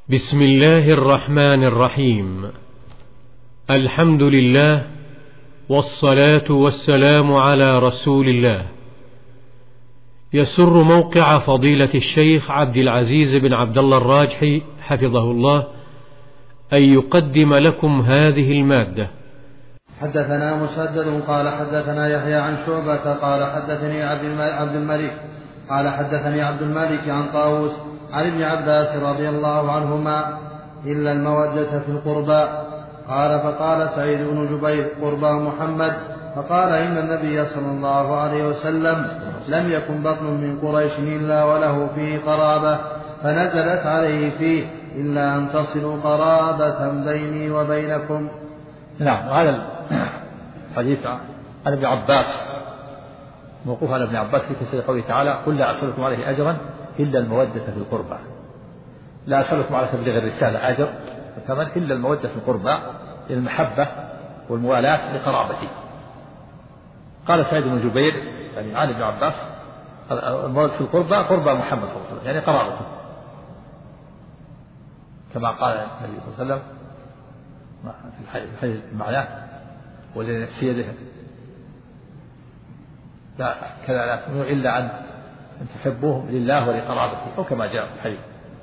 بسم الله الرحمن الرحيم. الحمد لله والصلاة والسلام على رسول الله. يسر موقع فضيلة الشيخ عبد العزيز بن عبد الله الراجحي حفظه الله أن يقدم لكم هذه المادة. حدثنا مسدد قال حدثنا يحيى عن شعبة قال حدثني عبد الملك قال حدثني عبد الملك عن طاووس عن ابن عباس رضي الله عنهما إلا المودة في القربى. قال فقال سعيد بن جبير قربى محمد، فقال إن النبي صلى الله عليه وسلم لم يكن بطن من قريش إلا وله فيه قرابة، فنزلت عليه فيه إلا أن تصلوا قرابة بيني وبينكم. نعم. وهذا الحديث عن ابن عباس موقوف على ابن عباس في تفسير قوله تعالى: قل لا أسألكم عليه أجرا إلا المودة في القربى. لا أسألكم على تبليغ الرسالة أجر وثمن إلا المودة في القربى، المحبة والموالاة لقرابتي. قال سعيد بن جبير يعني عن ابن عباس: المودة في القربى قربى محمد صلى الله عليه وسلم، يعني قرابته، كما قال النبي صلى الله عليه وسلم في الحديث معناه: والذي نفسي يده لا كذا لا تؤمنوا إلا أن تحبوهم لله ولقرابته، أو كما جاء في الحديث.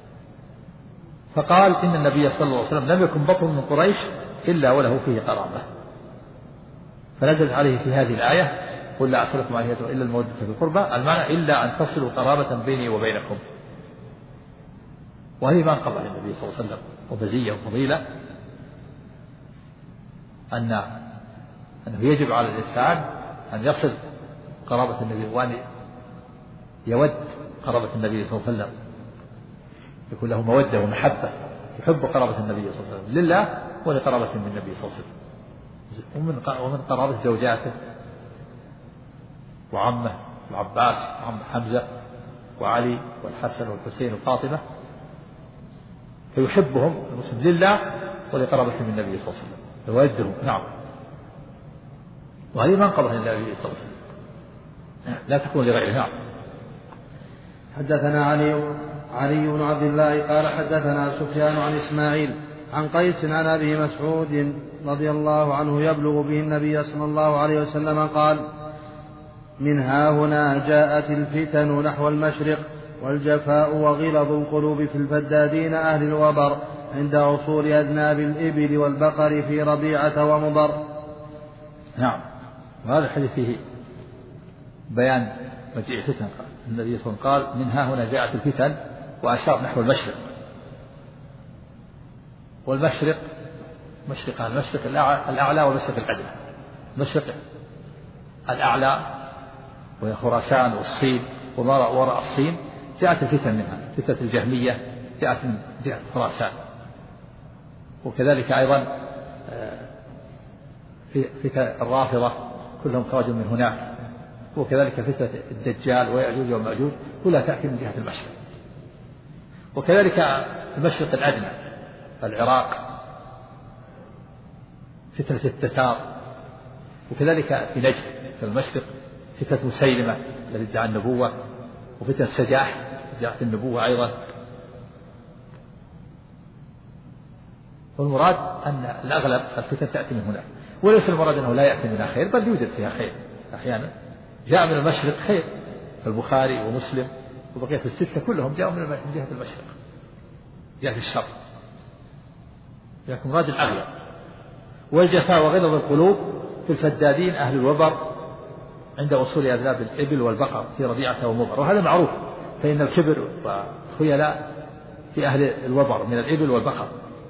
فقال إن النبي صلى الله عليه وسلم لم يكن بطن من قريش إلا وله فيه قرابة، فنزلت عليه في هذه الآية: قل لا أسألكم عليه أجرا إلا المودة في القربى، المعنى إلا أن تصلوا قرابة بيني وبينكم. وهذه ما انقضى للنبي صلى الله عليه وسلم ومزية وفضيلة أنه يجب على الإنسان أن يصل قرابة النبي وأن يود قرابة النبي صلى الله عليه وسلم، يكون له مودة ومحبة، يحب قرابة النبي صلى الله عليه وسلم لله ولقرابة من النبي صلى الله عليه وسلم، ومن قرابة زوجاته وعمه العباس وعم حمزة وعلي والحسن والحسين وفاطمة، فيحبهم المسلم لله ولقرابة من النبي صلى الله عليه وسلم يودهم. نعم. وهذه منقبة للنبي صلى الله عليه وسلم، لا تكون لغيره. نعم. حدثنا علي بن عبد الله قال حدثنا سفيان عن إسماعيل عن قيس عن أبي مسعود رضي الله عنه يبلغ به النبي صلى الله عليه وسلم قال: من ها هنا جاءت الفتن نحو المشرق، والجفاء وغلظ القلوب في الفدادين أهل الوبر عند وصول أذناب الإبل والبقر في ربيعة ومضر. نعم. وهذا الحديث فيه بيان مجيء الفتن. النبي صلى الله عليه وسلم قال: من ها هنا جاءت الفتن، وأشار نحو المشرق. والمشرق مشرقان: المشرق الأعلى والمشرق الأدنى. المشرق الأعلى وهي خراسان والصين، وراء الصين جاءت الفتن منها، فتنة الجهمية جاءت من جهة خراسان، وكذلك أيضا فتنة الرافضة كلهم خرجوا من هناك، وكذلك فتنة الدجال ويأجوج ومأجوج كلها تأتي من جهة المشرق. وكذلك المشرق الأدنى العراق فتنة التتار، وكذلك في نجد في المشرق فتنة مسيلمة الذي ادعى النبوة، وفتنة السجاح ادعت النبوة أيضا. والمراد أن الأغلب الفتن تأتي من هناك، وليس المراد أنه لا يأتي منها خير، بل يوجد فيها خير أحيانا. جاء من المشرق خير، البخاري ومسلم وبقية الستة كلهم جاءوا من جهة المشرق، جهة الشر، لكن مراد الأغلب. والجفاء وغلظ القلوب في الفدادين أهل الوبر عند وصول أذناب الإبل والبقر في ربيعة ومضر. وهذا معروف، فإن الكبر والخيلاء في أهل الوبر من الإبل والبقر،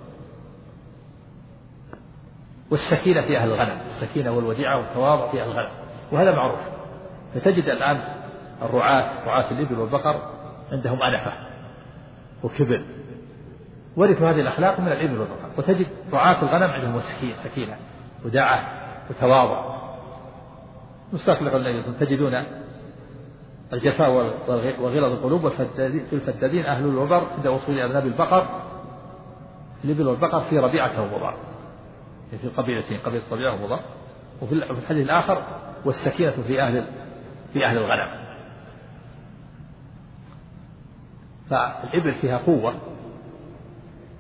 والسكينة في أهل الغنم، السكينة والوديعة والتواضع في أهل الغنم، وهذا معروف. فتجد الآن رعاة الإبل والبقر عندهم أنفة وكبر، ورثوا هذه الأخلاق من الإبل والبقر. وتجد رعاة الغنم عندهم سكينة وداعة وتواضع مستقلق النبي. تجدون الجفاء وغلظ القلوب في الفدادين أهل الوبر عند وصول أذناب الإبل والبقر في ربيعة ومضر، في قبيلتين، قبيلة ربيعة ومضر. وفي الحديث الآخر: والسكينة في أهل الغنم. فالإبل فيها قوة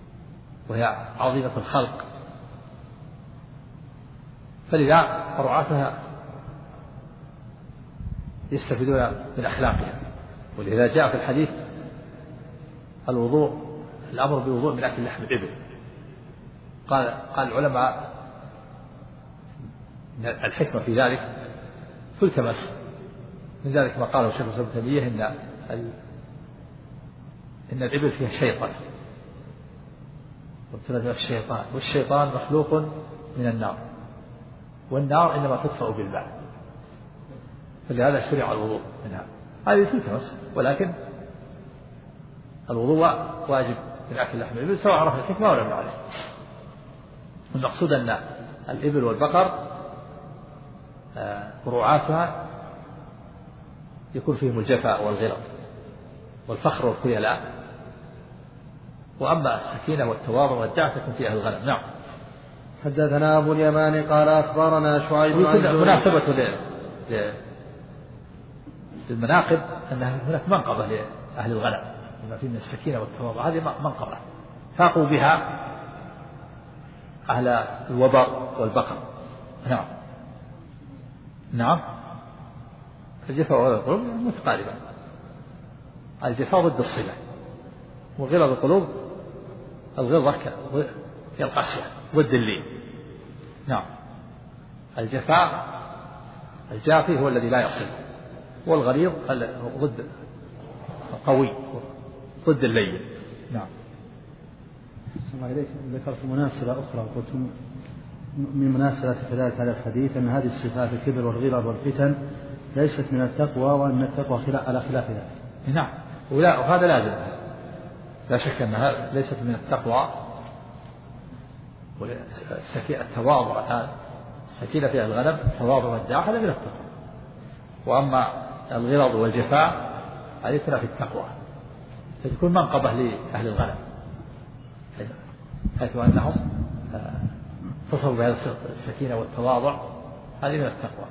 وهي عظيمة الخلق، فلذا رعاتها يستفيدون من أخلاقها. ولذا جاء في الحديث الأمر بالوضوء من أكل لحم الإبل. قال العلماء الحكمة في ذلك تلتمس من ذلك ما قاله الشيخ الإسلام ابن تيمية إن الإبل فيها شيطان، والشيطان مخلوق من النار، والنار إنما تطفأ بالماء، فلهذا شرع الوضوء منها. هذه تلتمس، ولكن الوضوء واجب من أكل لحم الإبل سواء عرف الحكمة ولا لم يعرف. المقصود أن الإبل والبقر رعاتها يكون فيهم الجفاء والغلظ والفخر والخيلاء، وأما السكينة والتواضع والدعة تكون فيها الغنم. نعم. حدثنا أبو اليمان قال أخبرنا شعيب عن مناسبة للمناقب أن هناك منقبة لأهل الغنم بما فيه من السكينة والتواضع، هذه منقبة فاقوا بها أهل الوبر والبقر. نعم. نعم. الجفاء والقلوب متقاربة، الجفاء ضد الصلة، وغلظ القلوب الغلظة هي القسوة ضد اللين. نعم. الجفاء الجافي هو الذي لا يصل، والغليظ ضد القوي ضد اللين. نعم. الله إليك ذكرت مناسبة أخرى، قلت من مناسبة كذلك هذا الحديث أن هذه الصفات الكبر والغلظ والفتن ليست من التقوى، وأن التقوى على خلاف ذلك. نعم. وهذا لازم، لا شك أنها ليست من التقوى. التواضع السكينة فيها الغنم، التواضع والدعاء هذا من التقوى. وأما الغلظ والجفاء هذه تنافي التقوى، فتكون منقبة لأهل الغنم حيث أنهم تصفوا بهذا السكينة والتواضع، هذه من التقوى.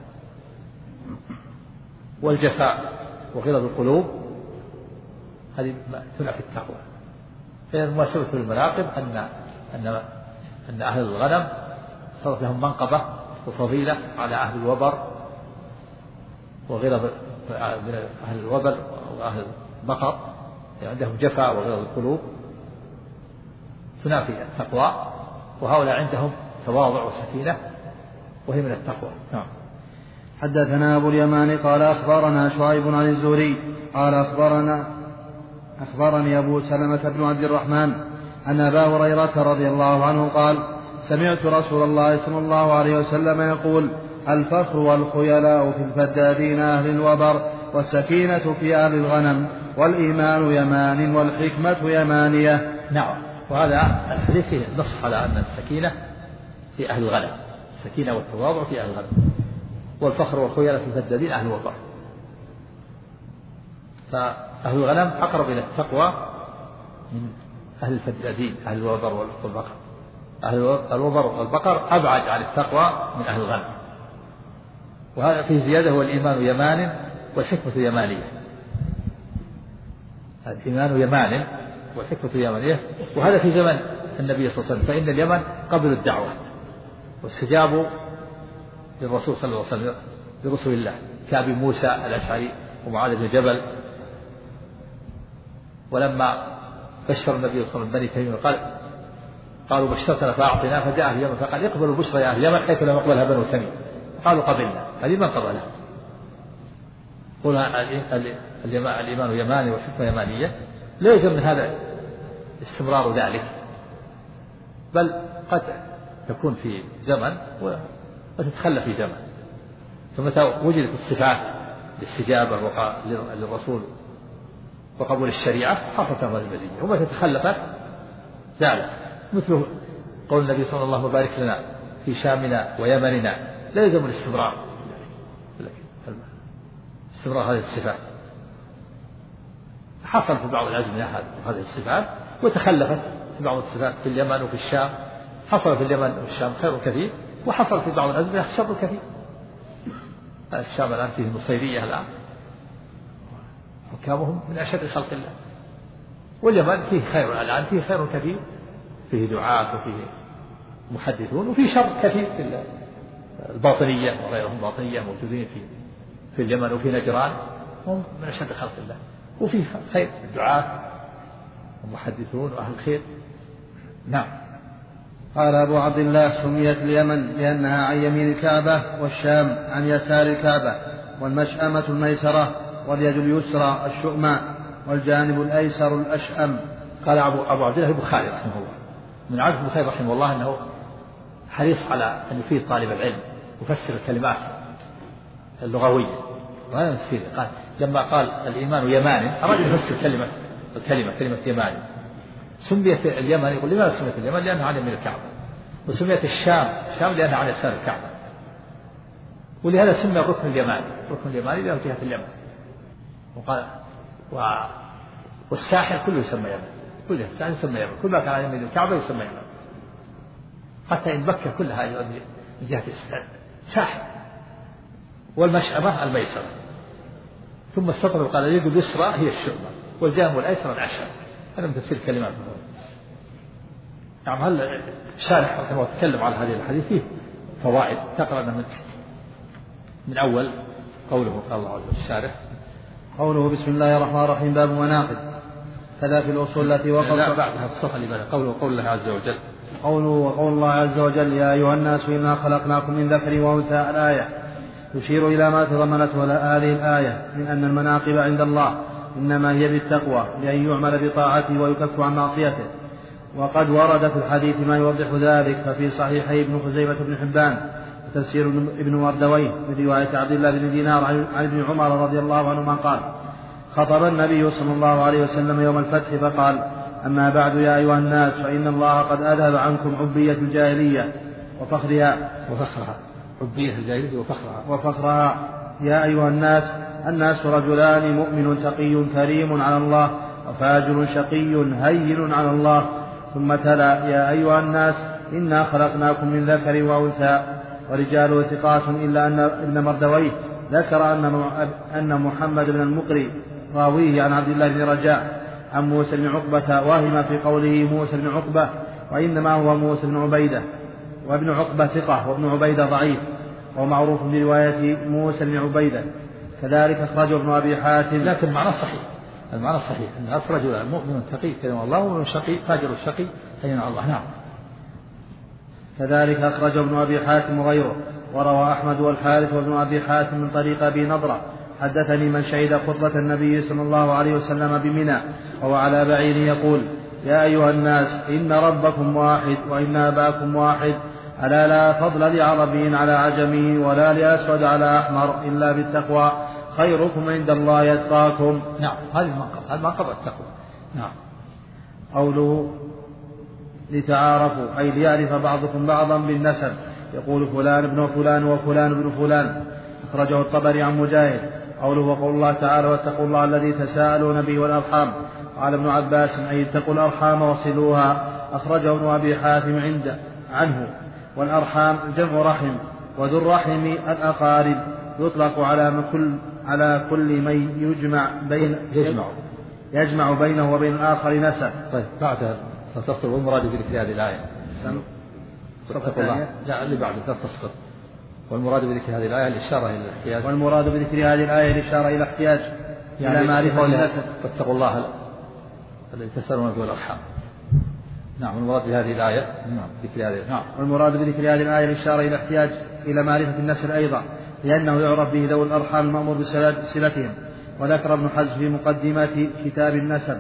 والجفاء وغلظ القلوب هذه تنافي التقوى. فهي المناسبة للمناقب أن أهل الغنم صارت لهم منقبة وفضيلة على أهل الوبر وغلظ أهل الوبر وأهل البقر، يعني عندهم جفاء وغلظ القلوب تنافي التقوى، وهؤلاء عندهم تواضع وسكينة وهي من التقوى. نعم. حدثنا أبو اليمان قال أخبرنا شعيب عن الزهري قال أخبرني أبو سلمة بن عبد الرحمن أن أبا هريرة رضي الله عنه قال سمعت رسول الله صلى الله عليه وسلم يقول الفخر والخيلاء في الفدادين أهل الوبر، والسكينة في أهل الغنم، والإيمان يمان، والحكمة يمانية. نعم. وهذا الحديث فيه نص على أن السكينة في أهل الغنم، السكينة والتواضع في أهل الغنم، والفخر والخيلاء في الفدادين أهل الوبر. فأهل الغنم أقرب إلى التقوى من أهل الفدادين أهل الوبر والبقر. أهل الوبر والبقر أبعد عن التقوى من أهل الغنم. وهذا فيه زيادة، هو الإيمان يمان والحكمة يمانية. الإيمان يمان والحكمة يمانية، وهذا في زمن النبي صلى الله عليه وسلم، فإن اليمن قبلوا الدعوة واستجابوا للرسول صلى الله عليه وسلم لرسول الله كأبي موسى الأشعري ومعاذ بن جبل. ولما بشر النبي صلى الله عليه وسلم بني تميم قالوا بشرتنا فأعطنا، فجاء أهل اليمن فقال اقبلوا البشرى يا أهل اليمن حيث لم يقبلها بنو تميم، قالوا قبلنا. هذه من قبلها. قلنا الإيمان يماني والحكمة يمانية، لا يلزم من هذا استمرار ذلك، بل قد تكون في زمن وتتخلى في زمن. فمتى وجدت الصفات الاستجابة للرسول وقبول الشريعة حصلت هذه المزية، ومتى تخلفت زالت. مثل قول النبي صلى الله عليه وسلم بارك لنا في شامنا ويمننا، لا يلزم الاستمرار، استمرار هذه الصفات. حصل في بعض الأزمنة هذه الصفات، وتخلفت في بعض الصفات في اليمن وفي الشام. حصل في اليمن والشام خير كثير، وحصل في بعض الأزمنة شر كثير. الشام الآن فيه النصيرية الآن حكامهم من أشد خلق الله، واليمن فيه خير الآن، فيه خير كثير فيه دعاة وفيه محدثون، وفيه شر كثير في الباطنية وغيرهم. باطنية موجودين في اليمن وفي نجران، هم من أشد خلق الله، وفيه خير الدعاة ومحدثون وأهل الخير. نعم. قال أبو عبد الله: سميت اليمن لأنها عن يمين الكعبة، والشام عن يسار الكعبة، والمشأمة الميسرة، واليد اليسرى الشؤمى، والجانب الأيسر الأشأم. قال أبو عبد الله البخاري رحمه الله. من عادة البخاري رحمه الله أنه حريص على أن يفيد طالب العلم يفسر الكلمات اللغوية، وهذا من السيرة. قال لما قال الإيمان يماني أراد يفسر كلمة يماني. سميت اليمن، يقول لماذا سميت اليمن؟ لأنها عن يمين الكعبة. وسميت الشام لأنها عن يسار الكعبة. ولهذا سمي الركن اليماني لأنه جهة اليمن. وقال والساحل كله يسمى يمن، كل الساحل يسمى يمن، كل ما كان عن يمين الكعبة يسمى يمن، حتى إن مكة كلها يؤدي من جهة الساحل. والمشأمة الميسرة. ثم استطرد وقال اليد اليسرى هي الشؤمة، والجانب الأيسر الأشأم. هذا من تفسير الكلمات. نعم. هل الشارح رحمه الله تكلم على هذه الحديث فيه فوائد تقرأ من أول قوله قال الله عز وجل الشارح قوله بسم الله الرحمن الرحيم باب مناقب. كذا في الأصول التي وقف بعدها الصفحة اللي بعدها قوله وقول الله عز وجل. قوله وقول الله عز وجل: يا أيها الناس إنا خلقناكم من ذكر وأنثى. الآية يشير إلى ما تضمنته هذه الآية من أن المناقب عند الله إنما هي بالتقوى، لأن يعمل بطاعته ويكف عن معصيته. وقد ورد في الحديث ما يوضح ذلك، ففي صحيحي ابن خزيمة بن حبان وتفسير ابن مردويه من رواية عبد الله بن دينار عن ابن عمر رضي الله عنهما قال: خطب النبي صلى الله عليه وسلم يوم الفتح فقال: أما بعد يا أيها الناس، فإن الله قد أذهب عنكم عبية الجاهلية وفخرها. عبية الجاهلية وفخرها. يا أيها الناس رجلان: مؤمن تقي كريم على الله، وفاجر شقي هين على الله. ثم تلا: يا أيها الناس إنا خلقناكم من ذكر وأنثى. ورجاله ثقات، إلا أن ابن مردويه ذكر أن محمد بن المقري راويه عن عبد الله بن رجاء عن موسى بن عقبة واهم في قوله موسى بن عقبة، وإنما هو موسى بن عبيدة، وابن عقبة ثقة، وابن عبيدة ضعيف، ومعروف برواية موسى بن عبيدة. كذلك أخرجه ابن أبي حاتم. لكن المعنى صحيح أن أخرج المؤمن تقي كلمة الله، ومن شقي فاجر الشقي هين على الله. نعم. كذلك أخرجه ابن أبي حاتم وغيره. وروى أحمد والحارث وابن أبي حاتم من طريق أبي نضرة: حدثني من شهد خطبة النبي صلى الله عليه وسلم بمنى وهو على بعير يقول: يا أيها الناس إن ربكم واحد وإن أباكم واحد، ألا لا فضل لعربي على عجمي ولا لأسود على أحمر إلا بالتقوى، خيركم عند الله يتقاكم. نعم. هذه المنقبة التقوى. نعم. قوله لتعارفوا أي ليعرف بعضكم بعضا بالنسب، يقول فلان ابن فلان وفلان ابن فلان. أخرجه الطبري عن مجاهد. قوله وقول الله تعالى: واتقوا الله الذي تساءلون به والأرحام. قال ابن عباس: أي اتقوا الأرحام وصلوها. أخرجه ابن أبي حاتم عنه. والأرحام جمع رحم، وذو الرحم الأقارب، يطلق على كل من يجمع بينه وبين الآخر نسب. طيب بعدها ستصل والمراد بذكر هذه الآية. واتقوا الله. لا اللي بعد تسقط. والمراد بذكر هذه الآية الإشارة إلى الاحتياج. والمراد بذكر هذه الآية الإشارة إلى احتياج يعني إلى معرفة النسب. واتقوا الله الذي تسألون به الأرحام. نعم. والمراد بهذه الآية ذكر هذه. نعم. والمراد بذكر هذه الآية الإشارة إلى احتياج إلى معرفة النسب أيضا، لأنه يعرف به ذوي الأرحام المأمور بصلتهم. وذكر ابن حزم في مقدمة كتاب النسب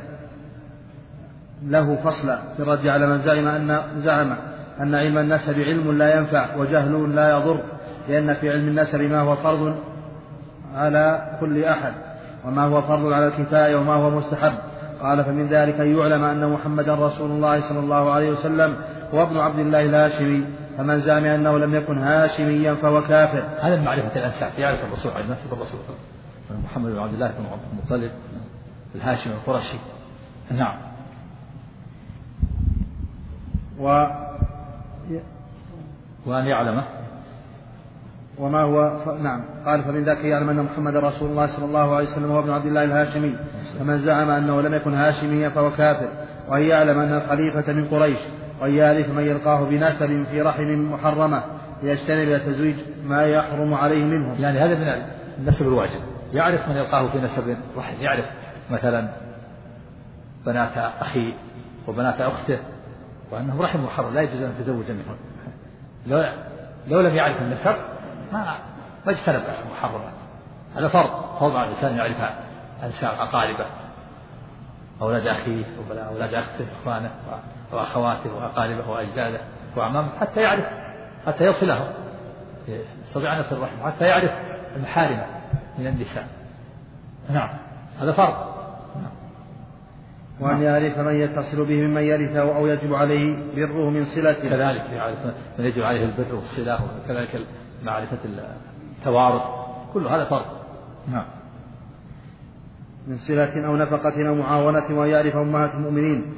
له فصلا في الرد على من زعم أن علم النسب علم لا ينفع وجهل لا يضر، لأن في علم النسب ما هو فرض على كل أحد، وما هو فرض على الكفاية، وما هو مستحب. قال: فمن ذلك أن يعلم أن محمدا رسول الله صلى الله عليه وسلم هو ابن عبد الله الهاشمي، فمن زعم أنه لم يكن هاشميا فهو كافر. هذا من معرفة الأنساب، يعرف الرسول عليه النسب الرسول محمد بن عبد الله بن المطلب الهاشمي القرشي. نعم. وأن يعلمه وما هو نعم. قال: فمن ذاك يعلم أن محمد رسول الله صلى الله عليه وسلم هو ابن عبد الله الهاشمي، فمن زعم أنه لم يكن هاشميا فهو كافر. وأن يعلم أن الخليفة من قريش وأن يعرف من يلقاه بنسب في رحم محرمة ليجتنب تزويج ما يحرم عليه منهم. يعني هذا من النسب الواجب، يعرف من يلقاه في نسب رحم، يعرف مثلا بنات أخيه وبنات أخته وأنه رحم محرم لا يجوز أن يتزوج منهم. لو لم يعرف النسب ما اجتنب المحرمات. هذا فرض على الإنسان يعرف أنساب أقاربه، أولاد أخيه وأولاد أخته إخوانه وأخواته وأقاربه وأجداده وأعمامه، حتى يعرف، حتى يصلهم، يستطيع أن يصل الرحم، حتى يعرف المحارم من النساء. نعم هذا فرض. وأن يعرف من يتصل به ممن يرثه أو يجب عليه بره من صلة. كذلك يعرف من يجب عليه البر والصلة، وكذلك معرفة التوارث، كل هذا فرض. نعم. من صلة أو نفقة أو معاونة. وأن يعرف أمهات المؤمنين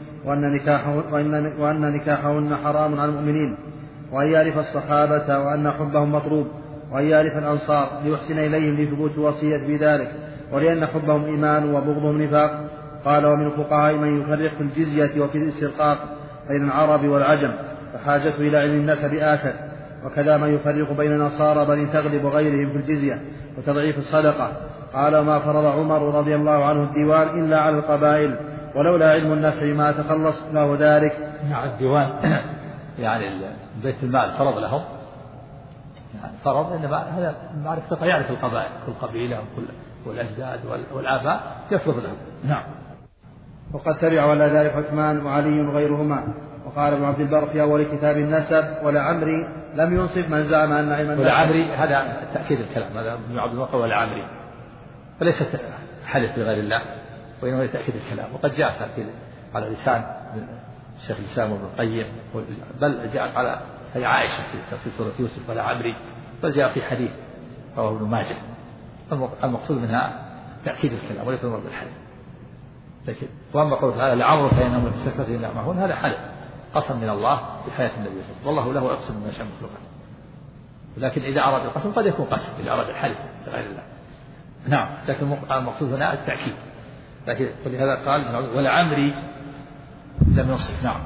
وأن نكاحهن حرام على المؤمنين. وأن يعرف الصحابة وأن حبهم مطلوب. وأن يعرف الأنصار ليحسن إليهم لثبوت وصية بذلك، ولأن حبهم إيمان وبغضهم نفاق. قال: ومن الفقهاء من يفرق في الجزية وفي الاسترقاق بين العرب والعجم، فحاجته إلى علم النسب آكد. وكذا من يفرق بين النصارى بني تغلب وغيرهم في الجزية وتضعيف الصدقة. قال: ما فرض عمر رضي الله عنه الديوان إلا على القبائل، ولولا علم النسب ما تخلص له ذلك. نعم الديوان يعني بيت المال فرض لهم، يعني فرض إن هذا معرفة يعرف القبائل، كل قبيلة والأجداد والآباء يفرض لهم. نعم. وقد تبع ولا ذلك عثمان وعلي وغيرهما. وقال ابن عبد البر في أول كتاب النسب: ولعمري لم ينصف من زعم أن علم النسب. ولعمري هذا تأكيد الكلام، هذا ابن عبد البر ولعمري، فليست حلف بغير الله، وإنما هي تأكيد الكلام. وقد جاء تأكيد على لسان الشيخ الإسلام وابن القيم، بل جاءت على عائشة في سورة يوسف: ولعمري، بل جاء في حديث رواه ابن ماجه. المقصود منها تأكيد الكلام وليس المراد بالحلف. لكن واما قوله تعالى: لعمرك انهم لفي سكرتهم يعمهون، هذا حلف قسم من الله بحياة النبي صلى الله عليه وسلم، والله له يقسم من يشاء مخلوقا. ولكن إذا أراد القسم قد يكون قسم، إذا أراد الحلف بغير الله. نعم. لكن المقصود هنا التأكيد. لكن ولهذا قال: ولعمري لم يوصف. نعم.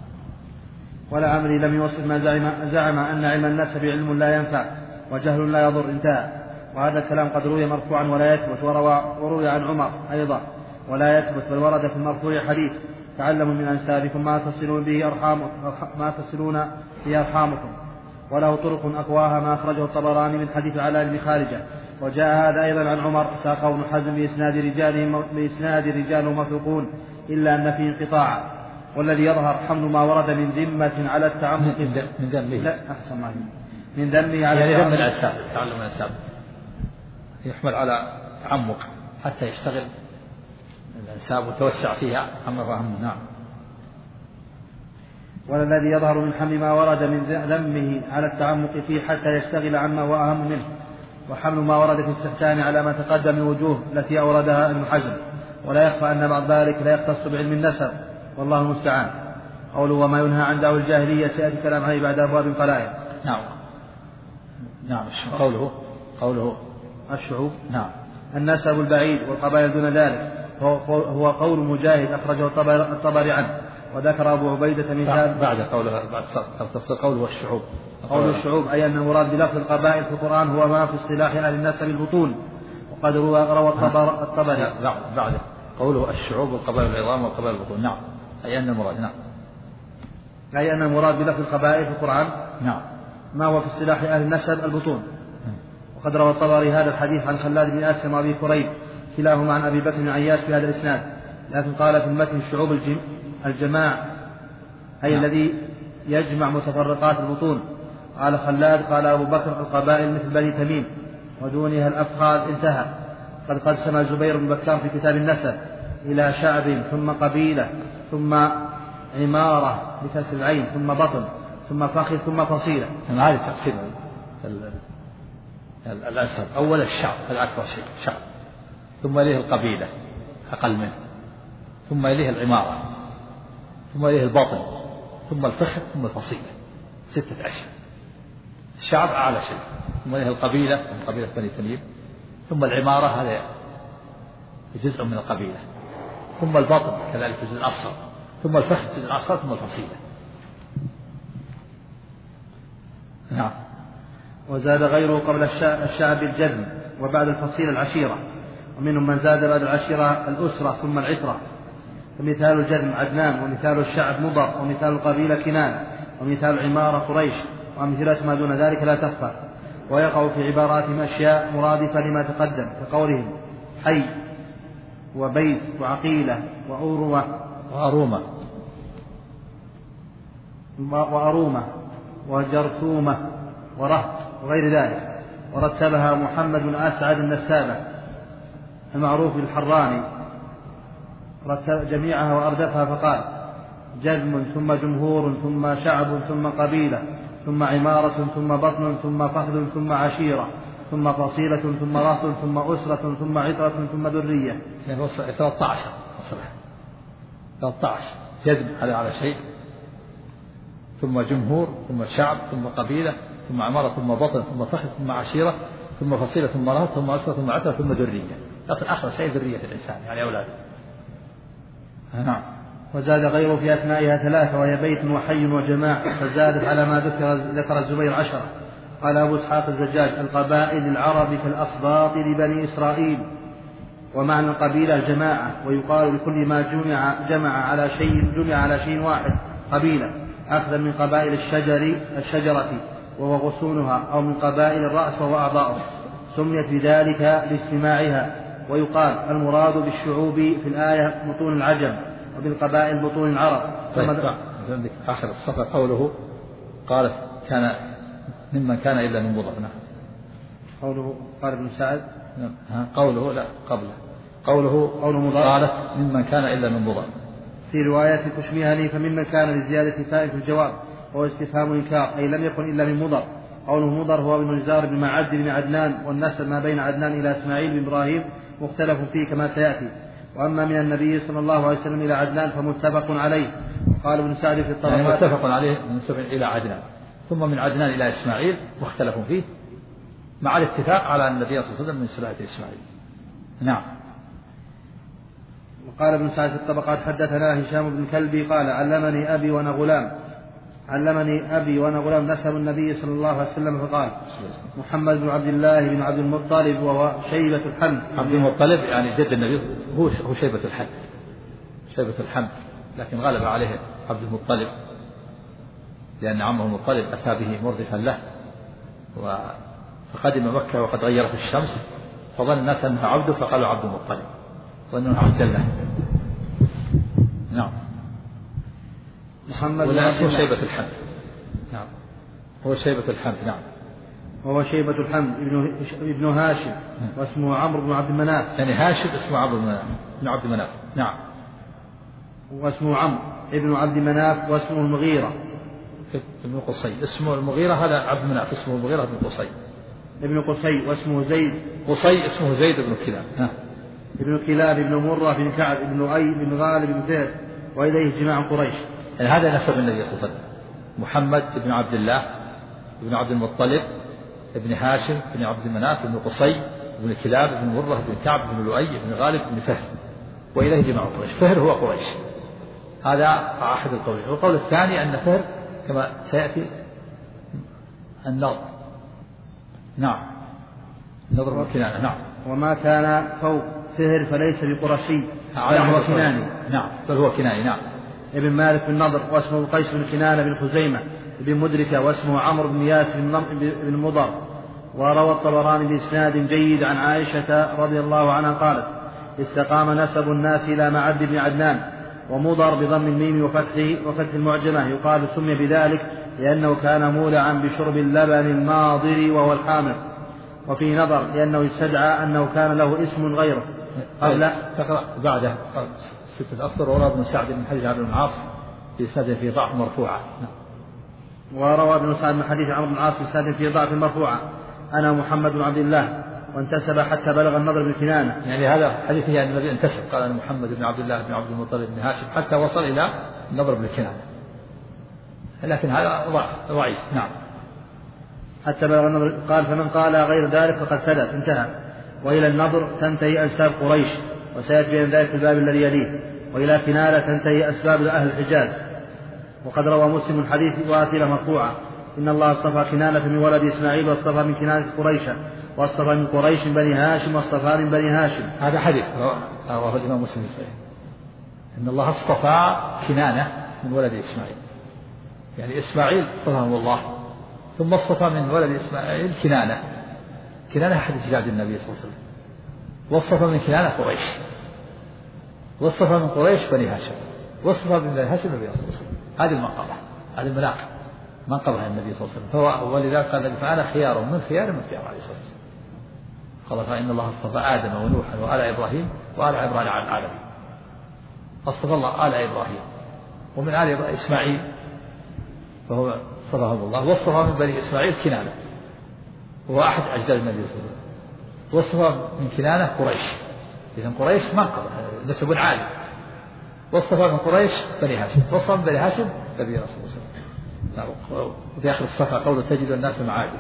ولعمري لم يوصف ما زعم أن علم النسب علم لا ينفع وجهل لا يضر، انتهى. وهذا الكلام قد روي مرفوعا ولا يثبت، وروي عن عمر أيضا ولا يثبت، بل ورد في المرفوع حديث: تعلموا من أنسابكم ما تصلون به أرحامكم. وله طرق أقواها ما أخرجه الطبراني من حديث علاء بن خارجة. وجاء هذا أيضا عن عمر، ساقه ابن حزم بإسناد رجال موثوقون إلا أن فيه انقطاعا. والذي يظهر حمل ما ورد من ذمة على التعمق من ذمه، لا أحسن ما من ذمه على يعني ذم الأنساب، تعلم الأنساب يحمل على تعمق حتى يشتغل الأنساب وتوسع فيها أمر أهم. نعم. والذي يظهر من حمل ما ورد من ذمه على التعمق فيه حتى يشتغل عما هو أهم منه، وحمل ما ورد في الاستحسان على ما تقدم من وجوه التي أوردها ابن حزم. ولا يخفى أن بعض ذلك لا يختص بعلم النسب، والله المستعان. قوله: وما ينهى عن دعوى الجاهلية سيأتي كلام عليه بعد أبواب القلائد. نعم. نعم. قوله الشعوب. نعم. النسب البعيد والقبائل دون ذلك هو قول مجاهد أخرجه الطبري عنه. وذكر أبو عبيدة مثال بعد قوله الشعوب. قول الشعوب أي أن المراد بلفظ القبائل في القرآن هو ما في اصطلاح أهل النسب البطون. وقد روى الطبري بعد قوله الشعوب والقبائل العظام والقبائل البطون. نعم. أي أن المراد. نعم. أي أن المراد بلفظ القبائل في القرآن نعم ما هو في اصطلاح أهل النسب البطون. وقد روى الطبري هذا الحديث عن خلاد بن أسلم وأبي كريب كلاهما عن أبي بكر بن عياش في هذا الإسناد، لكن قال في المتن: الشعوب الجماع أي الذي يجمع متفرقات البطون. قال خلاد: قال أبو بكر: القبائل مثل بني تميم ودونها الأفخاذ، انتهى. قد قسم الزبير بن بكار في كتاب النسب إلى شعب، ثم قبيلة، ثم عمارة بكسر العين، ثم بطن، ثم فخذ، ثم فصيلة. هذا تقسيم الأنساب. أول الشعب الأكبر شيء شعب، ثم إليه القبيلة أقل منه، ثم إليه العمارة، ثم إليه البطن، ثم الفخذ، ثم الفصيلة. 6 أشياء. الشعب أعلى شيء، ثم إليه القبيلة، ثم قبيلة بني تميم، ثم العمارة هذا جزء من القبيلة، ثم البطن كذلك جزء أصغر، ثم الفخذ جزء أصغر، ثم الفصيلة. نعم. وزاد غيره قبل الشعب الجذم وبعد الفصيل العشيرة، ومنهم من زاد بعد العشيرة الأسرة ثم العترة، فمثال الجذم عدنان، ومثال الشعب مضر، ومثال القبيلة كنان، ومثال العمارة قريش، وأمثلة ما دون ذلك لا تخفى. ويقع في عباراتهم أشياء مرادفة لما تقدم كقولهم حي وبيت وعقيلة وأرومة وجرثومة ورهط وغير ذلك. ورتبها محمد بن أسعد النسابة المعروف بالحراني، رتب جميعها وأردفها فقال جذم ثم جمهور ثم شعب ثم قبيلة ثم عمارة ثم بطن ثم فخذ ثم عشيرة ثم فصيلة ثم رهط ثم أسرة ثم عطرة ثم ذرية. يعني 13 جذم هذا على شيء، ثم جمهور ثم شعب ثم قبيلة ثم عمارة ثم بطن ثم فخذ ثم عشيرة ثم فصيلة ثم رهط ثم أسرة ثم عطرة ثم ذرية. يصل آخر شيء ذرية الإنسان يعني أولاده. نعم. وزاد غيره في أثنائها 3 وهي بيت وحي وجماع، فزادت على ما ذكر الزبير 10. قال أبو إسحاق الزجاج القبائل العرب كالأصباط لبني إسرائيل، ومعنى القبيلة الجماعة، ويقال لكل ما جمع على شيء واحد قبيلة، أخذا من قبائل الشجرة وهو غصونها، أو من قبائل الرأس وهو أعضاؤه، سميت بذلك لاجتماعها. ويقال المراد بالشعوب في الآية بطون العجم، وبالقبائل بطون العرب. آخر الصفحة قوله قالت كان ممن كان إلا من مضر. قوله قال ابن سعد قوله لا قبله قوله قالت ممن كان إلا من مضر. في رواية كشميهني فممن كان لزيادة فاء في الجواب وهو استفهام إنكار، أي لم يكن إلا من مضر. قوله مضر هو ابن نزار بن معد بن عدنان، والنسب ما بين عدنان إلى إسماعيل بن إبراهيم مختلف فيه كما سيأتي. وأما من النبي صلى الله عليه وسلم إلى عدنان فمتفق عليه. قال ابن سعد في الطبقات يعني متفق عليه من نسب إلى عدنان، ثم من عدنان إلى إسماعيل مختلف فيه، مع الاتفاق على أن النبي صلى الله عليه وسلم من سلالة إسماعيل. نعم. وقال ابن سعد في الطبقات حدثنا هشام بن كلبي قال علمني أبي وأنا غلام نسب النبي صلى الله عليه وسلم، فقال محمد بن عبد الله بن عبد المطلب وهو شيبة الحمد. عبد المطلب يعني جد النبي هو شيبة الحمد، لكن غلب عليه عبد المطلب لأن عمه المطلب أتى به مردفا له، فقدم مكة وقد غيرت الشمس، فظن الناس أنه عبده فقالوا عبد المطلب وأنه عبد الله. نعم. محمد هو شيبة الحمد. نعم. هو شيبة الحمد. نعم. وهو شيبة الحمد ابن هاشم واسمه عمرو بن عبد المناف. يعني هاشم اسمه عمرو بن عبد المناف. نعم. واسمه عمرو ابن عبد مناف واسمه المغيرة ابن قصي. اسمه المغيرة هذا عبد مناف، اسمه المغيرة بن قصي. ابن قصي واسمه زيد. قصي اسمه زيد بن كلاب. ابن كلاب ابن مرة بن كعب ابن أي بن غالب بن فهد، وإليه جماع قريش. يعني هذا نسب النبي صلى الله عليه وسلم: محمد بن عبد الله بن عبد المطلب ابن هاشم بن عبد مناف بن قصي بن كلاب بن مرة بن كعب بن لؤي بن غالب بن فهد، وإليه جماع قريش. فهر هو قريش. هذا أحد القولين. والقول الثاني أن فهر كما سيأتي النضر. نعم. النضر والكنانة. نعم. وما كان فوق فهر فليس بقرشي بل هو كناني. نعم. بل هو كناني. نعم. ابن مالك بن نضر واسمه قيس بن كنانة بن خزيمة بن مدركة واسمه عمرو بن ياس بن مضر. وروى الطبراني بإسناد جيد عن عائشة رضي الله عنها قالت: استقام نسب الناس إلى معد بن عدنان. ومضر بضم الميم وفتح المعجمة يقال سمي بذلك لأنه كان مولعا بشرب اللبن الماضر وهو الحامض. وفي نظر لأنه يستدعى أنه كان له اسم غيره. قبل تقرأ بعده 6 أسطر. وروى ابن سعد بن حديث عمرو بن العاص بإسناد فيه ضعف مرفوعة. وروى ابن سعد من حديث عمرو بن العاص بإسناد فيه ضعف مرفوعة: أنا محمد بن عبد الله، وانتسب حتى بلغ النضر بن كنانة. يعني هذا حديث يعني النبي انتسب، قال أنا محمد بن عبد الله بن عبد المطلب بن هاشم حتى وصل إلى النضر بن كنانة، لكن هذا ضعيف. نعم. حتى بلغ النضر. قال: فمن قال غير ذلك فقد كذب. انتهى. وإلى النضر تنتهي أنساب قريش، وسيأتي بين ذلك في الباب الذي يليه. وإلى كنانة تنتهي أسباب أهل الحجاز. وقد روى مسلم حديث واثلة مرفوعة: إن الله اصطفى كنانة من ولد إسماعيل واصطفى من كنانة قريشا واصطفى من قريش بني هاشم واصطفى من بني هاشم. هذا حديث رواه الإمام مسلم صحيح. إن الله اصطفى كنانة من ولد إسماعيل، يعني إسماعيل اصطفاه الله، ثم اصطفى من ولد إسماعيل كنانة حديث جاد النبي صلى الله عليه وسلم، واصطفى من كنانة قريش، واصطفى من قريش بني هاشم، واصطفى من بني هاشم النبي صلى الله عليه وسلم. هذه المنقبة، هذه المناقب منقبها النبي صلى الله عليه وسلم. فهو ولذلك قال النبي فأنا خيار من خيار عليه الصلاة والسلام. قال فإن الله اصطفى آدم ونوحا وآل إبراهيم وآل عمران على العالمين. اصطفى الله آل إبراهيم، ومن آل إبراهيم إسماعيل فهو اصطفاه الله، واصطفى من بني إسماعيل كنانة وهو أحد أجداد النبي صلى الله عليه وسلم، واصطفى من كنانة قريش، إذن قريش منقبة نسب عالي، واصطفى من قريش بني هاشم، واصطفى من بني هاشم النبي صلى الله عليه وسلم. وفي آخر الصفحة قوله تجد الناس معادن،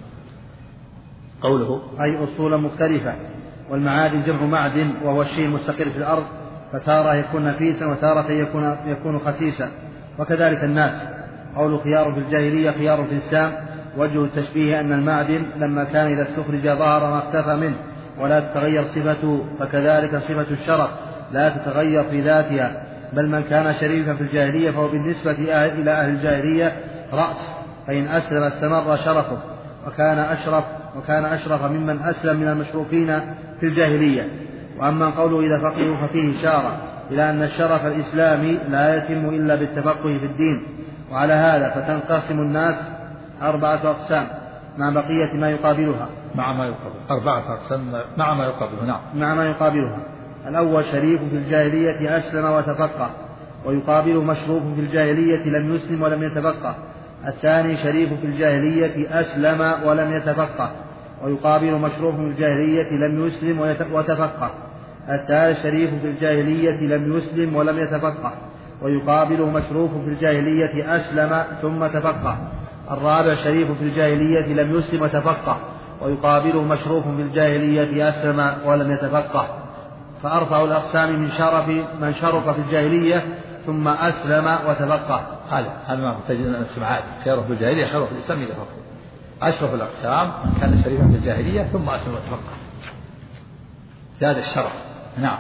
قوله أي أصولا مختلفة، والمعادن جمع معدن وهو الشيء المستقر في الأرض، فتارة يكون نفيسا وتارة يكون خسيسا. وكذلك الناس، قول خيار في الجاهلية خيار في الإسلام، وجه التشبيه أن المعدن لما كان إذا استخرج ظهر ما اختفى منه ولا تتغير صفته، فكذلك صفة الشرف لا تتغير في ذاتها، بل من كان شريفا في الجاهلية فهو بالنسبة إلى أهل الجاهلية رأس، فإن أسلم استمر شرفه وكان أشرف ممن أسلم من المشروفين في الجاهلية. وأما قوله إذا فقهوا ففيه إشارة إلى أن الشرف الإسلامي لا يتم إلا بالتفقه في الدين. وعلى هذا فتنقسم الناس 4 أقسام مع بقية ما يقابلها. مع ما يقابل 4 أقسام مع ما يقابلها. نعم. مع ما يقابلها. الأول شريف في الجاهلية أسلم وتفقه، ويقابله مشروف في الجاهلية لم يسلم ولم يتفقه. الثاني شريف في الجاهلية أسلم ولم يتفقه، ويقابل مشروف في الجاهلية لم يسلم وتفقه. الثالث شريف في الجاهلية لم يسلم ولم يتفقه، ويقابله مشروف في الجاهلية أسلم ثم تفقه. الرابع شريف في الجاهلية لم يسلم وتفقه، ويقابله مشروف في الجاهلية أسلم ولم يتفقه. فأرفع الأقسام من شرف من شرف في الجاهلية ثم أسلم وتفقه. هذا ما تجد أن السمعات خيره في الجاهلية خيره في الإسلام إذا فقه. أشرف الأقسام من كان شريفا في الجاهلية ثم أسلم وتفقه، زاد الشرف. نعم،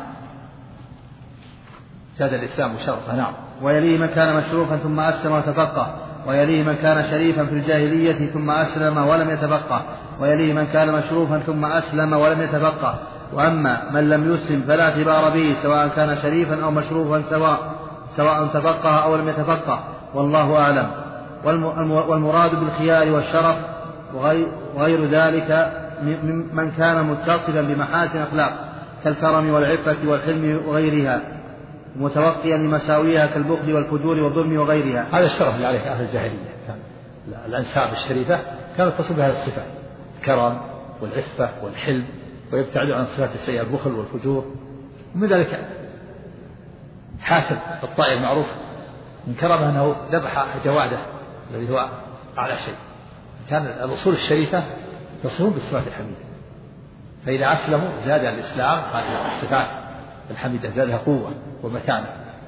زاد الإسلام شرفا. نعم. ويليه من كان مشروفا ثم أسلم وتفقه، ويليه من كان شريفا في الجاهلية ثم أسلم ولم يتفقه، ويليه من كان مشروفا ثم أسلم ولم يتفقه. وأما من لم يسلم فلا اعتبار به، سواء كان شريفا أو مشروفا سواء تفقه أو لم يتفقه، والله أعلم. والمراد بالخيار والشرف وغير ذلك من كان متصفا بمحاسن أخلاق كالكرم والعفة والحلم وغيرها، متوقيا لمساويها كالبخل والفجور والظلم وغيرها. هذا الشرف اللي عليه أهل الجاهلية، كان الأنساب الشريفة كانت تصف بهذه الصفات، الكرم والعفة والحلم، ويبتعد عن الصفات السيئة البخل والفجور. ومن ذلك حاتم الطائي المعروف من كرمه أنه ذبح جواده الذي هو أعلى شيء. كان الأصول الشريفة تصفون بالصفات الحميدة، فإذا أسلموا زاد الإسلام هذه الصفات الحميدة، زادها قوة ومتانة.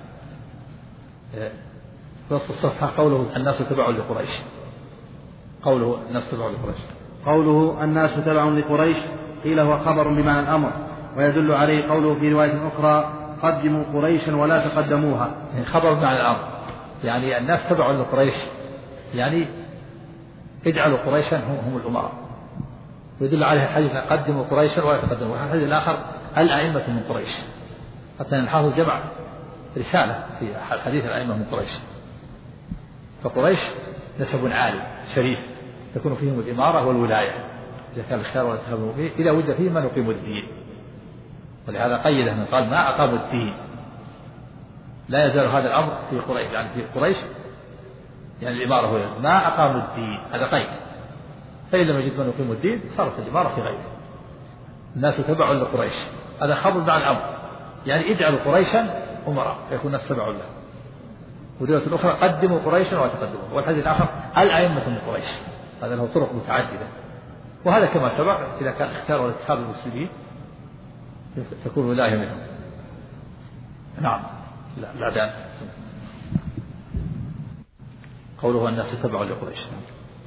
وسط الصفحة قوله الناس تبع لقريش. قوله الناس تبع لقريش، قوله الناس تبع لقريش قيل هو خبر بمعنى الأمر، ويدل عليه قوله في رواية أخرى قدموا قريشا ولا تقدموها. خبر بمعنى الأمر، يعني الناس تبع لقريش، يعني اجعلوا قريشا هم الأمراء. ويدل عليه الحديث قدموا قريشا ولا تقدموها. الحديث الآخر الأئمة من قريش، حتى الحافظ جمع رسالة في حديث الأئمة من قريش. فقريش نسب عالي شريف تكون فيهم الإمارة والولاية إذا كان الخيار ولا تخبروا به، إذا وجد فيهم من يقيم الدين. ولهذا قيده من قال ما أقاموا الدين. لا يزال هذا الأمر في قريش، يعني في قريش يعني الإمارة هو ما أقاموا الدين، هذا قيد. فإن لم يجد من يقيم الدين صارت الإمارة في غيره. الناس تبع لقريش، هذا خبر مع الأمر، يعني اجعلوا قريشا أمراء فيكون الناس تبع له. ودولة الأخرى قدموا قريشا وتقدموا. والحديث الآخر الأئمة من قريش، هذا له طرق متعددة. وهذا كما سبق إذا كان اختار الاتحاد المسلمين تكون ولاية منهم. نعم. لا قوله الناس تبع لقريش.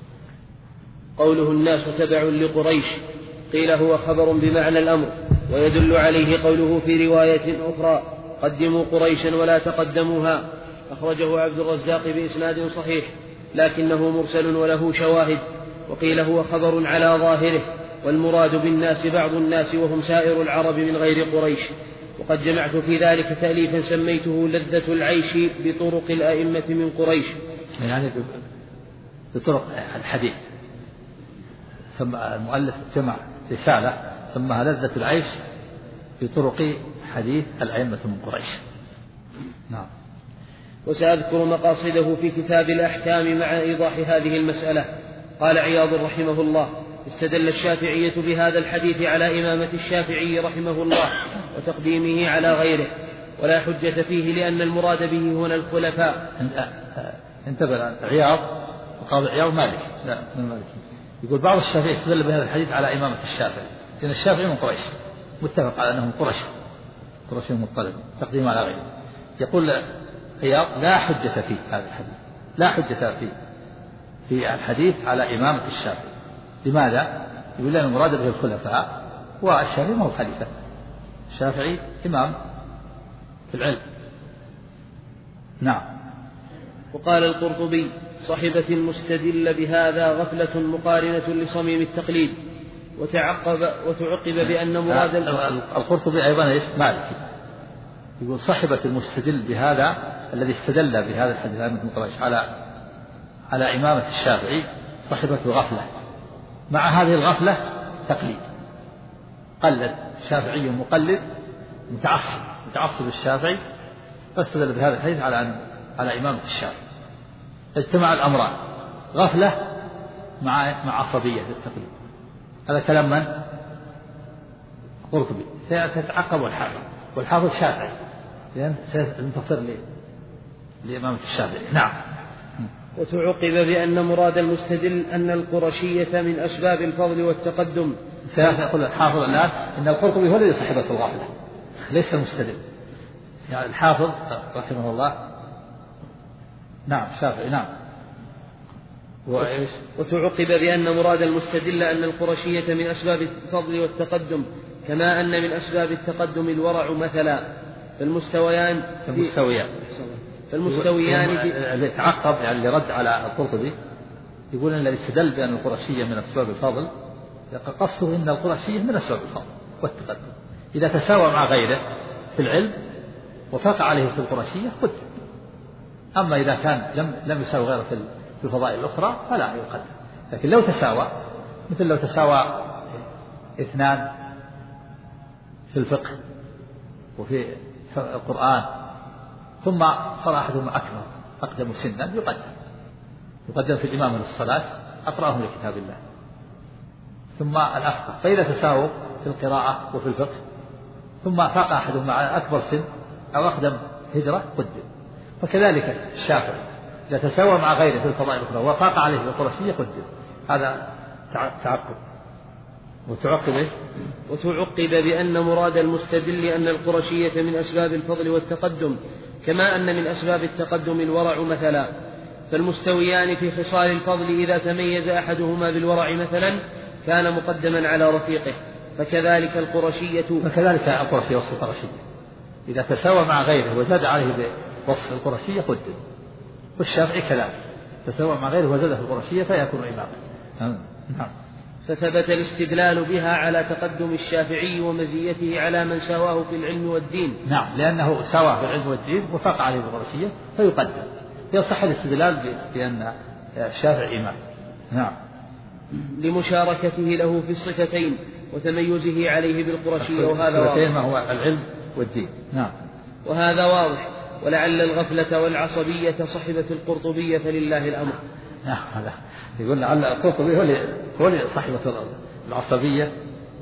قوله الناس تبع لقريش قيل هو خبر بمعنى الأمر، ويدل عليه قوله في رواية أخرى قدموا قريشا ولا تقدموها، أخرجه عبد الرزاق بإسناد صحيح لكنه مرسل وله شواهد. وقيل هو خبر على ظاهره، والمراد بالناس بعض الناس وهم سائر العرب من غير قريش. وقد جمعت في ذلك تأليفا سميته لذة العيش بطرق الأئمة من قريش، يعني بطرق الحديث. المؤلف جمع رسالة سماها لذة العيش بطرق حديث الأئمة من قريش. نعم. وسأذكر مقاصده في كتاب الأحكام مع إيضاح هذه المسألة. قال عياض رحمه الله: استدل الشافعية بهذا الحديث على إمامة الشافعي رحمه الله وتقديمه على غيره، ولا حجة فيه لأن المراد به هنا الخلفاء. انتبه، عياض وقال عياض مالك، لا من مالك. يقول بعض الشافعي استدل بهذا الحديث على إمامة الشافعي، لأن الشافعي من قريش، متفق على أنهم قريش مطلب، تقديم على غيره. يقول عياض لا حجة فيه هذا الحديث، لا حجة في الحديث على إمامة الشافعي. لماذا؟ يقول لأن المراد به الخلفاء، والشافعي ما هو خليفة، الشافعي إمام في العلم. نعم. وقال القرطبي: صحبت المستدل بهذا غفلة مقارنة لصميم التقليد. وتعقب بأن مراد القرطبي أيضا ايش؟ مالكي. يقول صحبت المستدل بهذا الذي استدل بهذا الحديث من قريش على إمامة الشافعي صحبته غفلة، مع هذه الغفلة تقليد. قلد الشافعي مقلد متعصب الشافعي، فاستدل بهذا الحديث على إمامة الشافعي. اجتمع الأمران، غفلة مع عصبية التقليد. هذا كلام من؟ قرطبي. سيتعقب والحافظ شافعي، لأن سينتصر لإمامة الشافعي. نعم. وتعقب بأن مراد المستدل أن القرشية من أسباب الفضل والتقدم. سيقول الحافظ الآن إن القرطبي هو الذي صحبته الغفلة، ليس المستدل. يعني الحافظ رحمه الله نعم شافعي. نعم. وتعقب بأن مراد المستدل أن القرشية من أسباب الفضل والتقدم، كما أن من أسباب التقدم الورع مثلا. فالمستويان الذي تعقب يعني اللي رد على القرطبي، يقول أن الذي استدل بأن القرشية من أسباب الفضل قصده أن القرشية من أسباب الفضل والتقدم، إذا تساوى مع غيره في العلم وفاق عليه في القرشية قدم. أما إذا كان لم يساوي غيره في الفضائل الأخرى فلا يقدم. لكن لو تساوى، مثل لو تساوى اثنان في الفقه وفي القرآن ثم صار أحدهما أقدم سنا، يقدم في الإمام للصلاة أقرأهم لكتاب الله، ثم الأفقه. فإذا تساووا في القراءة وفي الفقه ثم فاق أحدهما على أكبر سن أو أقدم هجرة قدم. فكذلك الشافعي إذا تساوى مع غيره في الفضائل الأخرى وفاق عليه بالقرشية قدم. هذا تعقب. وتعقب بأن مراد المستدل أن القرشية من أسباب الفضل والتقدم، كما أن من أسباب التقدم الورع مثلا. فالمستويان في خصال الفضل إذا تميز أحدهما بالورع مثلا كان مقدما على رفيقه. فكذلك القرشية وصف القرشية إذا تساوى مع غيره وزاد عليه بوصف القرشية قدم. والشافعي كذلك تساوى مع غيره وزاد في القرشية فيكون إماما. نعم. فثبت الاستدلال بها على تقدم الشافعي ومزيته على من سواه في العلم والدين. نعم، لأنه سواه في العلم والدين وفاق عليه بالقرشية فيقدم. يصح الاستدلال بأن الشافعي إمام. نعم. لمشاركته له في الصفتين وتميزه عليه بالقرشية، وهذا واضح. ما هو العلم والدين. نعم. وهذا واضح. ولعل الغفلة والعصبية صحبة القرطبية فلله الأمر. نعم. هذا يقول لعل القرطبي هو صحبة العصبية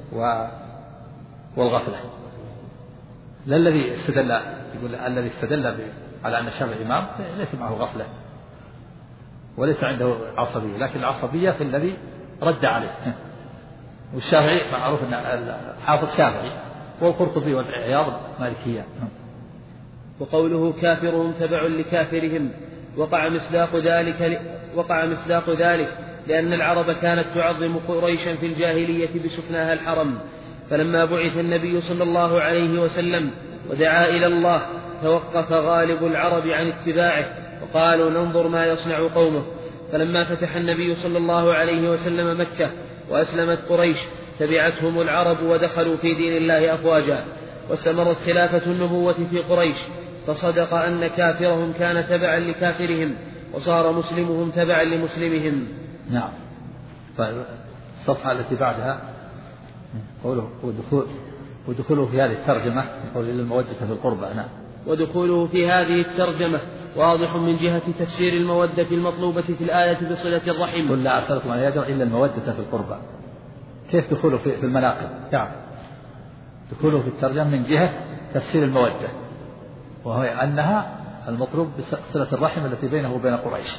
والغفلة، لا الذي استدل. يقول الذي استدل على أن الشافعي إمام ليس معه غفلة وليس عنده عصبية، لكن العصبية في الذي رد عليه. والشافعي معروف أن الحافظ شافعي والقرطبي والعياض مالكية. وقوله كافرهم تبع لكافرهم وقع مصداق ذلك لأن العرب كانت تعظم قريشا في الجاهلية بسكناها الحرم، فلما بعث النبي صلى الله عليه وسلم ودعا إلى الله توقف غالب العرب عن اتباعه، وقالوا ننظر ما يصنع قومه. فلما فتح النبي صلى الله عليه وسلم مكة وأسلمت قريش تبعتهم العرب ودخلوا في دين الله أفواجا، واستمرت خلافة النبوة في قريش، فصدق أن كافرهم كان تبعا لكافرهم، وصار مسلمهم تبعا لمسلمهم. نعم. الصفحة التي بعدها قوله ودخوله في هذه الترجمة قول المودة في القربى. نعم. ودخوله في هذه الترجمة واضح من جهة تفسير المودة المطلوبة في الآية بصلة الرحم. قل لا أسألكم أن يدعو إلا المودة في القربى. كيف دخوله في المناقب؟ نعم. دخوله في الترجمة من جهة تفسير المودة، وهي أنها المطلوب بصلة الرحم التي بينه وبين قريش.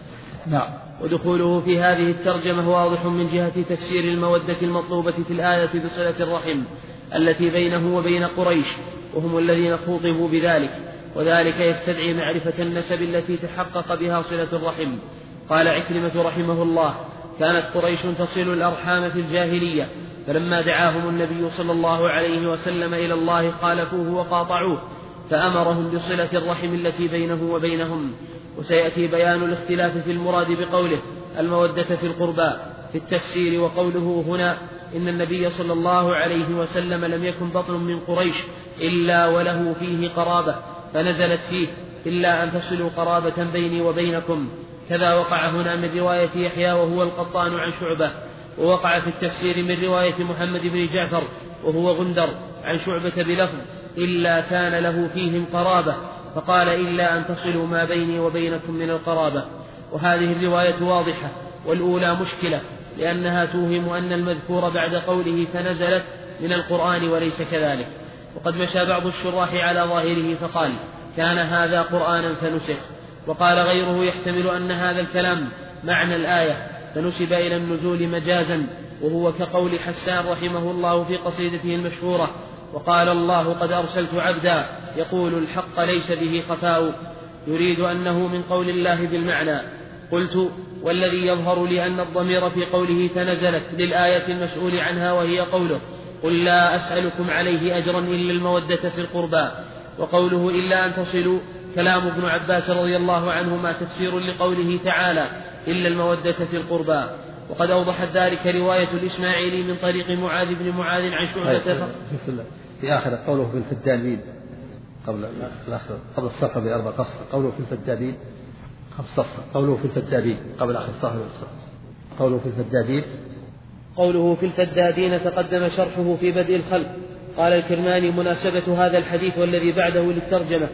نعم. ودخوله في هذه الترجمة واضح من جهة تفسير المودة المطلوبة في الآية بصلة الرحم التي بينه وبين قريش، وهم الذين خوطبوا بذلك، وذلك يستدعي معرفة النسب التي تحقق بها صلة الرحم. قال عكرمة رحمه الله: كانت قريش تصل الأرحام في الجاهلية، فلما دعاهم النبي صلى الله عليه وسلم إلى الله خالفوه وقاطعوه، فأمرهم بصلة الرحم التي بينه وبينهم. وسيأتي بيان الاختلاف في المراد بقوله المودة في القربى في التفسير، وقوله هنا إن النبي صلى الله عليه وسلم لم يكن بطن من قريش إلا وله فيه قرابة، فنزلت فيه إلا أن تصلوا قرابة بيني وبينكم. كذا وقع هنا من رواية يحيى وهو القطان عن شعبة، ووقع في التفسير من رواية محمد بن جعفر وهو غندر عن شعبة بلفظ إلا كان له فيهم قرابة، فقال إلا أن تصلوا ما بيني وبينكم من القرابة. وهذه الرواية واضحة، والأولى مشكلة لأنها توهم أن المذكور بعد قوله فنزلت من القرآن وليس كذلك. وقد مشى بعض الشراح على ظاهره فقال كان هذا قرآنا فنسخ، وقال غيره يحتمل أن هذا الكلام معنى الآية فنسب إلى النزول مجازا، وهو كقول حسان رحمه الله في قصيدته المشهورة: وقال الله قد أرسلت عبدا يقول الحق ليس به خفاء، يريد أنه من قول الله بالمعنى. قلت والذي يظهر لي أن الضمير في قوله فنزلت للآية المسؤول عنها، وهي قوله قل لا أسألكم عليه أجرا إلا المودة في القربى، وقوله إلا أن تصلوا كلام ابن عباس رضي الله عنهما تفسير لقوله تعالى إلا المودة في القربى. وقد أوضحت ذلك رواية الإسماعيلي من طريق معاذ بن معاذ عن شعبة في آخر قوله في الفدانين قبل الصفحة بأربع قصر، قوله في الفدانين قوله في الفدادين قبل آخر الصفحة قوله في الفدادين. قوله في الفدادين تقدم شرحه في بدء الخلق. قال الكرماني مناسبة هذا الحديث والذي بعده للترجمة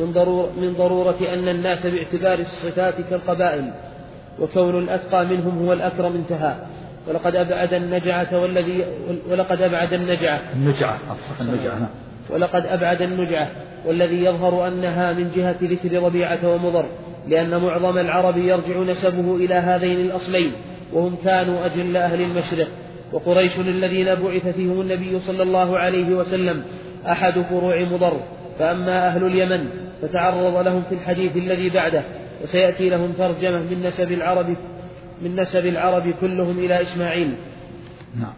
من ضرورة أن الناس باعتبار الصفات كالقبائل، وكون الأتقى منهم هو الأكرم انتهى. ولقد أبعد النجعة والذي يظهر أنها من جهة ذكر ربيعة ومضر، لأن معظم العرب يرجع نسبه إلى هذين الأصلين، وهم كانوا أجل أهل المشرق. وقريش الذين بعث فيهم النبي صلى الله عليه وسلم أحد فروع مضر. فأما أهل اليمن فتعرض لهم في الحديث الذي بعده، وسيأتي لهم ترجمة من نسب العرب كلهم إلى إسماعيل. نعم.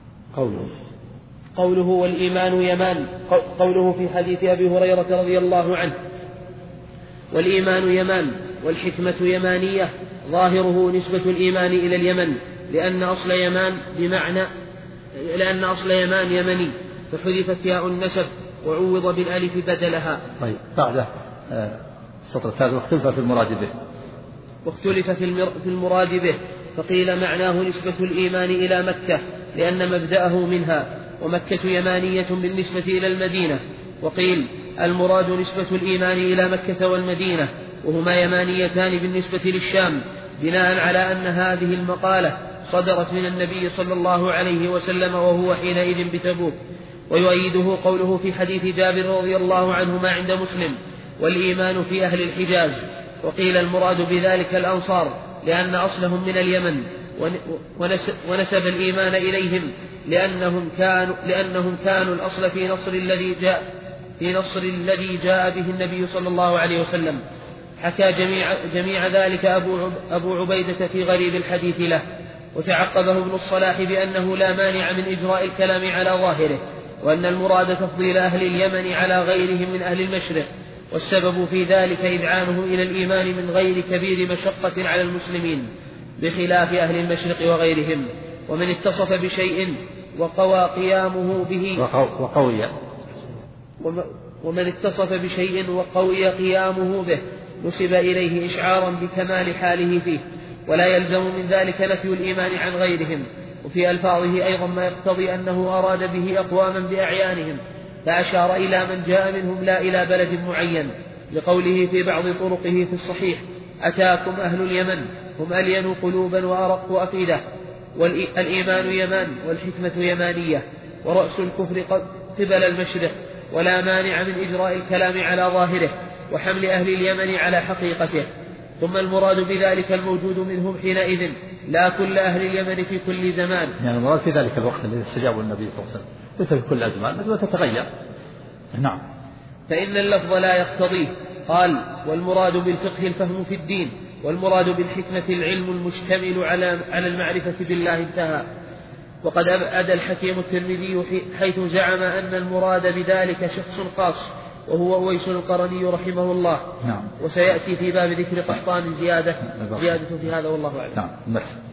قوله والإيمان يمان، قوله في حديث أبي هريرة رضي الله عنه والإيمان يمان والحكمة يمانية، ظاهره نسبة الإيمان إلى اليمن، لأن أصل يمان يمني، فحذفت ياء النسب وعوض بالألف بدلها. طيب بعد السطر الثالث واختلف في المراد به، فقيل معناه نسبة الإيمان إلى مكة لأن مبدأه منها، ومكة يمانية بالنسبة إلى المدينة. وقيل المراد نسبة الإيمان إلى مكة والمدينة، وهما يمانيتان بالنسبة للشام، بناء على أن هذه المقالة صدرت من النبي صلى الله عليه وسلم وهو حينئذ بتبوك. ويؤيده قوله في حديث جابر رضي الله عنهما عند مسلم والإيمان في أهل الحجاز. وقيل المراد بذلك الأنصار لأن أصلهم من اليمن، ونسب الإيمان إليهم لأنهم كانوا الأصل في نصر الذي جاء به النبي صلى الله عليه وسلم. حكى جميع ذلك أبو عبيدة في غريب الحديث له. وتعقبه ابن الصلاح بأنه لا مانع من إجراء الكلام على ظاهره، وأن المراد تفضيل أهل اليمن على غيرهم من أهل المشرق، والسبب في ذلك إذعانه إلى الإيمان من غير كبير مشقة على المسلمين بخلاف أهل المشرق وغيرهم. ومن اتصف بشيء وقوى قيامه به ومن اتصف بشيء وقوي قيامه به نسب إليه إشعارا بكمال حاله فيه، ولا يلزم من ذلك نفي الإيمان عن غيرهم. وفي ألفاظه أيضا ما يقتضي أنه أراد به أقواما بأعيانهم، فأشار إلى من جاء منهم لا إلى بلد معين، لقوله في بعض طرقه في الصحيح: أتاكم أهل اليمن هم ألين قلوبا وأرق أفئدة. والإيمان يمان والحكمة يمانية، ورأس الكفر قبل المشرق، ولا مانع من إجراء الكلام على ظاهره وحمل أهل اليمن على حقيقته. ثم المراد بذلك الموجود منهم حينئذ، لا كل أهل اليمن في كل زمان، يعني المراد في ذلك الوقت الذي استجابوا النبي صلى الله عليه وسلم، ليس في كل أزمان، الأزمان تتغير. نعم. فإن اللفظ لا يقتضيه. قال: والمراد بالفقه الفهم في الدين، والمراد بالحكمة العلم المشتمل على المعرفة بالله، انتهى. وقد أبعد الحكيم الترمذي حيث زعم أن المراد بذلك شخص خاص، وهو أويس القرني رحمه الله. نعم. وسيأتي في باب ذكر قحطان زيادة في هذا، والله أعلم. نعم.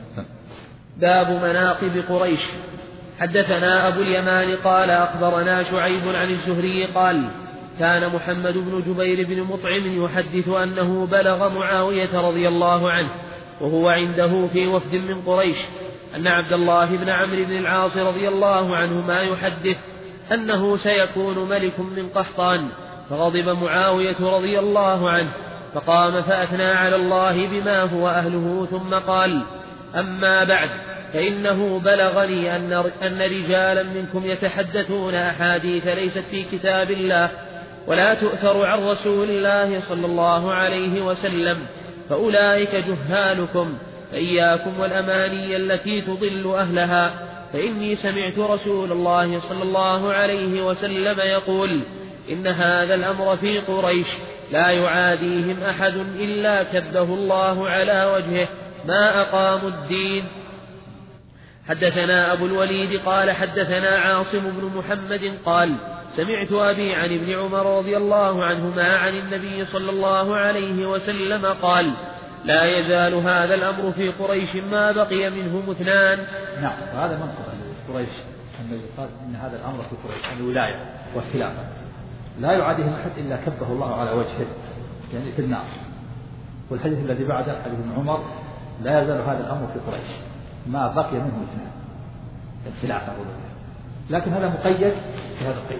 باب مناقب قريش. حدثنا أبو اليمان قال أخبرنا شعيب عن الزهري قال: كان محمد بن جبير بن مطعم يحدث أنه بلغ معاوية رضي الله عنه وهو عنده في وفد من قريش أن عبد الله بن عمرو بن العاص رضي الله عنهما يحدث أنه سيكون ملك من قحطان، فغضب معاوية رضي الله عنه، فقام فأثنى على الله بما هو أهله، ثم قال: أما بعد، فإنه بلغني أن رجالا منكم يتحدثون أحاديث ليست في كتاب الله ولا تؤثر عن رسول الله صلى الله عليه وسلم، فأولئك جهالكم، فإياكم والأماني التي تضل أهلها، فإني سمعت رسول الله صلى الله عليه وسلم يقول: إن هذا الأمر في قريش لا يعاديهم أحد إلا كبه الله على وجهه ما أقاموا الدين. حدثنا أبو الوليد قال حدثنا عاصم بن محمد قال: سمعت أبي عن ابن عمر رضي الله عنهما عن النبي صلى الله عليه وسلم قال: لا يزال هذا الأمر في قريش ما بقي منهم اثنان. نعم. وهذا منصب قريش أنه يقال إن هذا الأمر في قريش، الولاية والخلافة لا يعاديهم أحد إلا كبه الله على وجهه، يعني في النار. والحديث الذي بعده حديث ابن عمر: لا يزال هذا الأمر في قريش ما بقي منهم اثنان، الخلافة والولاية. لكن هذا مقيد بهذا القيد.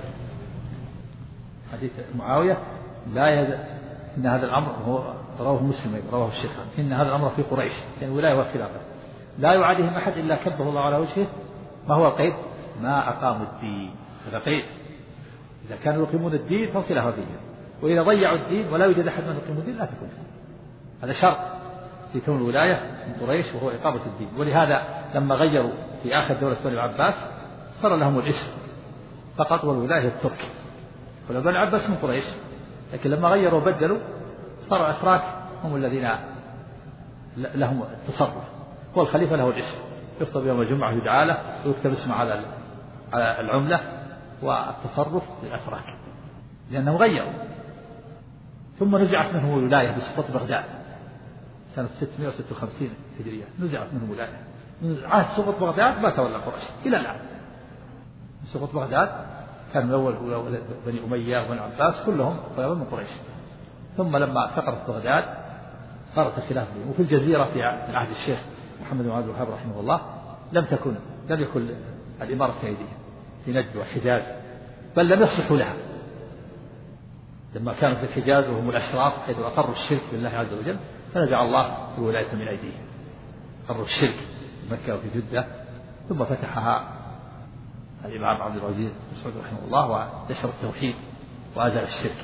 حديث معاوية لا يزال إن هذا الأمر، هو رواه مسلم رواه الشيخان، إن هذا الأمر في قريش، يعني الولاية والخلافة لا يعاديهم أحد إلا كبه الله على وجهه. ما هو القيد؟ ما أقاموا الدين. هذا قيد. إذا كانوا يقيمون الدين فالخلافة فيهم، وإذا ضيعوا الدين ولا يوجد أحد من يقيم الدين لا تكون. هذا شرط في كون الولاية من قريش، وهو إقامة الدين. ولهذا لما غيروا في آخر دولة بني العباس صار لهم الاسم فقط، والولاية الترك، بني العباس من قريش، لكن لما غيروا وبدلوا صار الأتراك هم الذين لهم التصرف، هو الخليفة له الاسم، يخطب يوم الجمعة يدعى له ويكتب اسمه على العملة، والتصرف للأتراك لأنهم غيروا. ثم نزعت منهم الولاية بسقوط بغداد سنة 656 هجرية، نزعت منهم الولاية. من عهد سقوط بغداد ما تولى قريش إلى الآن. سقوط بغداد كان من أول بني أمية وبني عباس كلهم طلبوا من قريش، ثم لما سقطت بغداد صارت الخلافة بهم. وفي الجزيرة في عهد الشيخ محمد بن عبد الوهاب رحمه الله لم يكن الإمارة في أيديهم في نجد والحجاز، بل لم يصلحوا لها لما كانوا في الحجاز وهم الأشراف، حيث أقروا الشرك بالله عز وجل فنزع الله الولاية من أيديهم. أقروا الشرك في مكة وفي جدة، ثم فتحها الإمام عبد العزيز بن سعود رحمه الله ونشر التوحيد وأزال الشرك.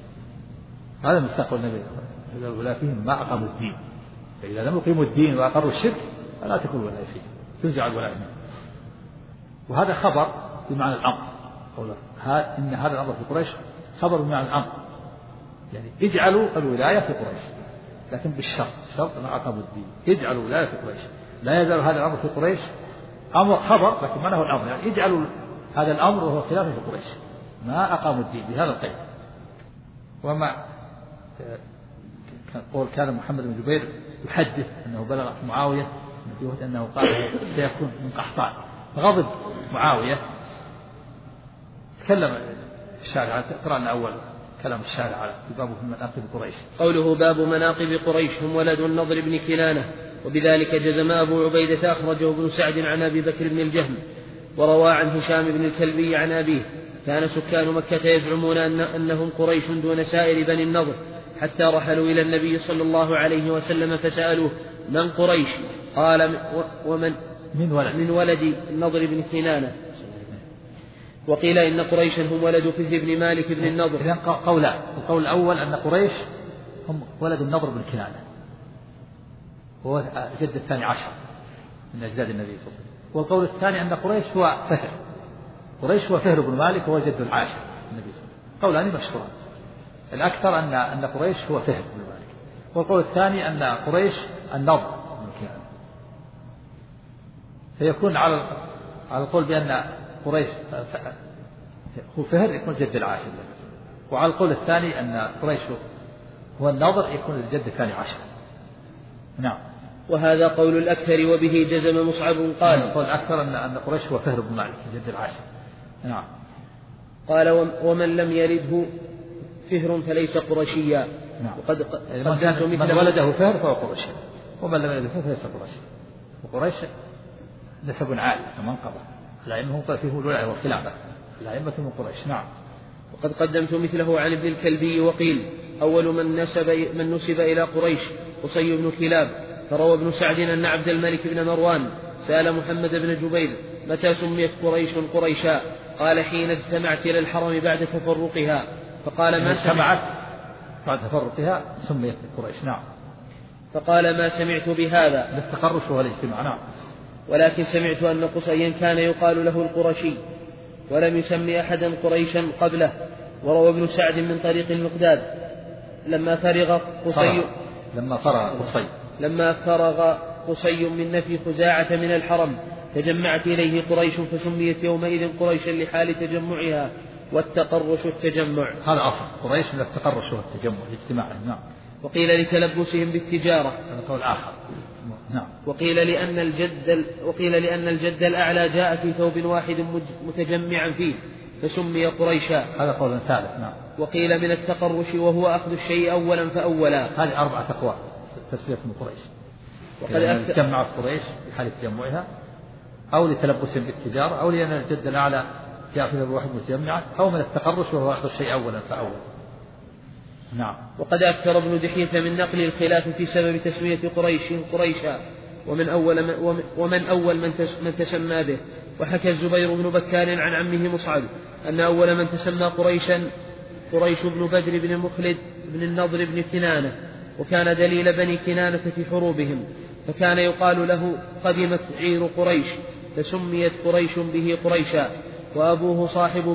هذا مستقبل النبي الولاية فيهم ما أقاموا الدين، فإذا لم يقيموا الدين وأقروا الشرك فلا تكون الولاية فيهم، تنزع الولاية منهم. وهذا خبر بمعنى الأمر، إن هذا الأمر في قريش خبر بمعنى الأمر، يعني اجعلوا الولاية في قريش، لكن بالشرط، شرط أن أقاموا الدين، اجعلوا الولاية في قريش. لا يزال هذا الأمر في قريش أمر خبر، لكن ما له الأمر، يعني اجعلوا هذا الأمر وهو خلافه في قريش، ما أقاموا الدين بهذا القيد. وما قول كان محمد بن جبير يحدث أنه بلغ معاوية أنه قال سيكون من قحطان، فغضب معاوية. تكلم الشارع، تقرأ لنا أول كلام الشارع على باب مناقب قريش. قوله باب مناقب قريش هم ولد النضر بن كنانة، وبذلك جزم أبو عبيدة أخرجه ابن سعد عن أبي بكر بن الجهم، وروى عن هشام بن الكلبي عن أبيه: كان سكان مكة يزعمون أنهم قريش دون سائر بني النضر، حتى رحلوا إلى النبي صلى الله عليه وسلم فسألوه: من قريش؟ قال: ومن من ولد النضر بن كنانة. وقيل إن قريشا هم ولد فهر بن مالك بن النضر. إذن قولان: القول الأول أن قريش هم ولد النضر بن كنانة، هو جد الثاني عشر من أجداد النبي صلى الله عليه وسلم. والقول الثاني أن قريش هو فهر، قريش هو فهر بن مالك وهو جد العاشر النبي صلى الله عليه وسلم. قولان مشهوران. الأكثر أن قريش هو فهر بن مالك، والقول الثاني أن قريش النضر بن كنانة. فيكون على القول بأن قريش هو فهر يكون جد العاشر، وعلى القول الثاني أن قريش هو النضر يكون الجد الثاني عشر. نعم. وهذا قول الأكثر، وبه جزم مصعب قال: القول الأكثر أن قريش هو فهر بن مالك الجد العاشر. نعم. قال: ومن لم يلده فهر فليس قرشيا. نعم. وقد من ولده فهر فهو قرشي، ومن لم يلده فهر فليس قرشي. وقريش نسب عالي ومنقبة، الأئمة فيه الولاية والخلافة، الأئمة من قريش. نعم. وقد قدمت مثله عن ابن الكلبي. وقيل: أول من نسب إلى قريش قصي بن كلاب. فروى ابن سعد أن عبد الملك بن مروان سأل محمد بن جبير: متى سميت قريش قريشا؟ قال: حين اجتمعت إلى الحرم بعد تفرقها. فقال: ما اجتمعت بعد تفرقها سميت قريش. نعم. فقال: ما سمعت بهذا. للتقرش والاجتماع. نعم. ولكن سمعت أن قصيا كان يقال له القرشي، ولم يسمي أحدا قريشا قبله. وروى ابن سعد من طريق المقداد: لما فرغ قصي من نفي خزاعة من الحرم تجمعت إليه قريش، فسميت يومئذ قريشا لحال تجمعها، والتقرش التجمع. هذا أصل قريش من التقرش والتجمع الاجتماع. نعم. وقيل لتلبسهم بالتجارة. هذا قول آخر. نعم. وقيل لأن الجد الأعلى جاء في ثوب واحد متجمعا فيه فسمي قريشا. هذا قول ثالث. نعم. وقيل من التقرش وهو أخذ الشيء أولا فأولا. هذه 4 أقوال تسمية من قريش. وقد تجمعت قريش في حال تجمعها، أو لتلبسهم بالتجارة، أو لأن الجد الأعلى جاء في ثوب واحد متجمعا، أو من التقرش وهو أخذ الشيء أولا فأولا. نعم. وقد أكثر ابن دحيث من نقل الخلاف في سبب تسمية قريش قريشا، ومن أول من تسمى به. وحكى الزبير بن بكار عن عمه مصعب أن أول من تسمى قريشا قريش بن بدر بن مخلد بن النضر بن كنانة، وكان دليل بني كنانة في حروبهم، فكان يقال له: قدمت عير قريش، فسميت قريش به قريشا. وأبوه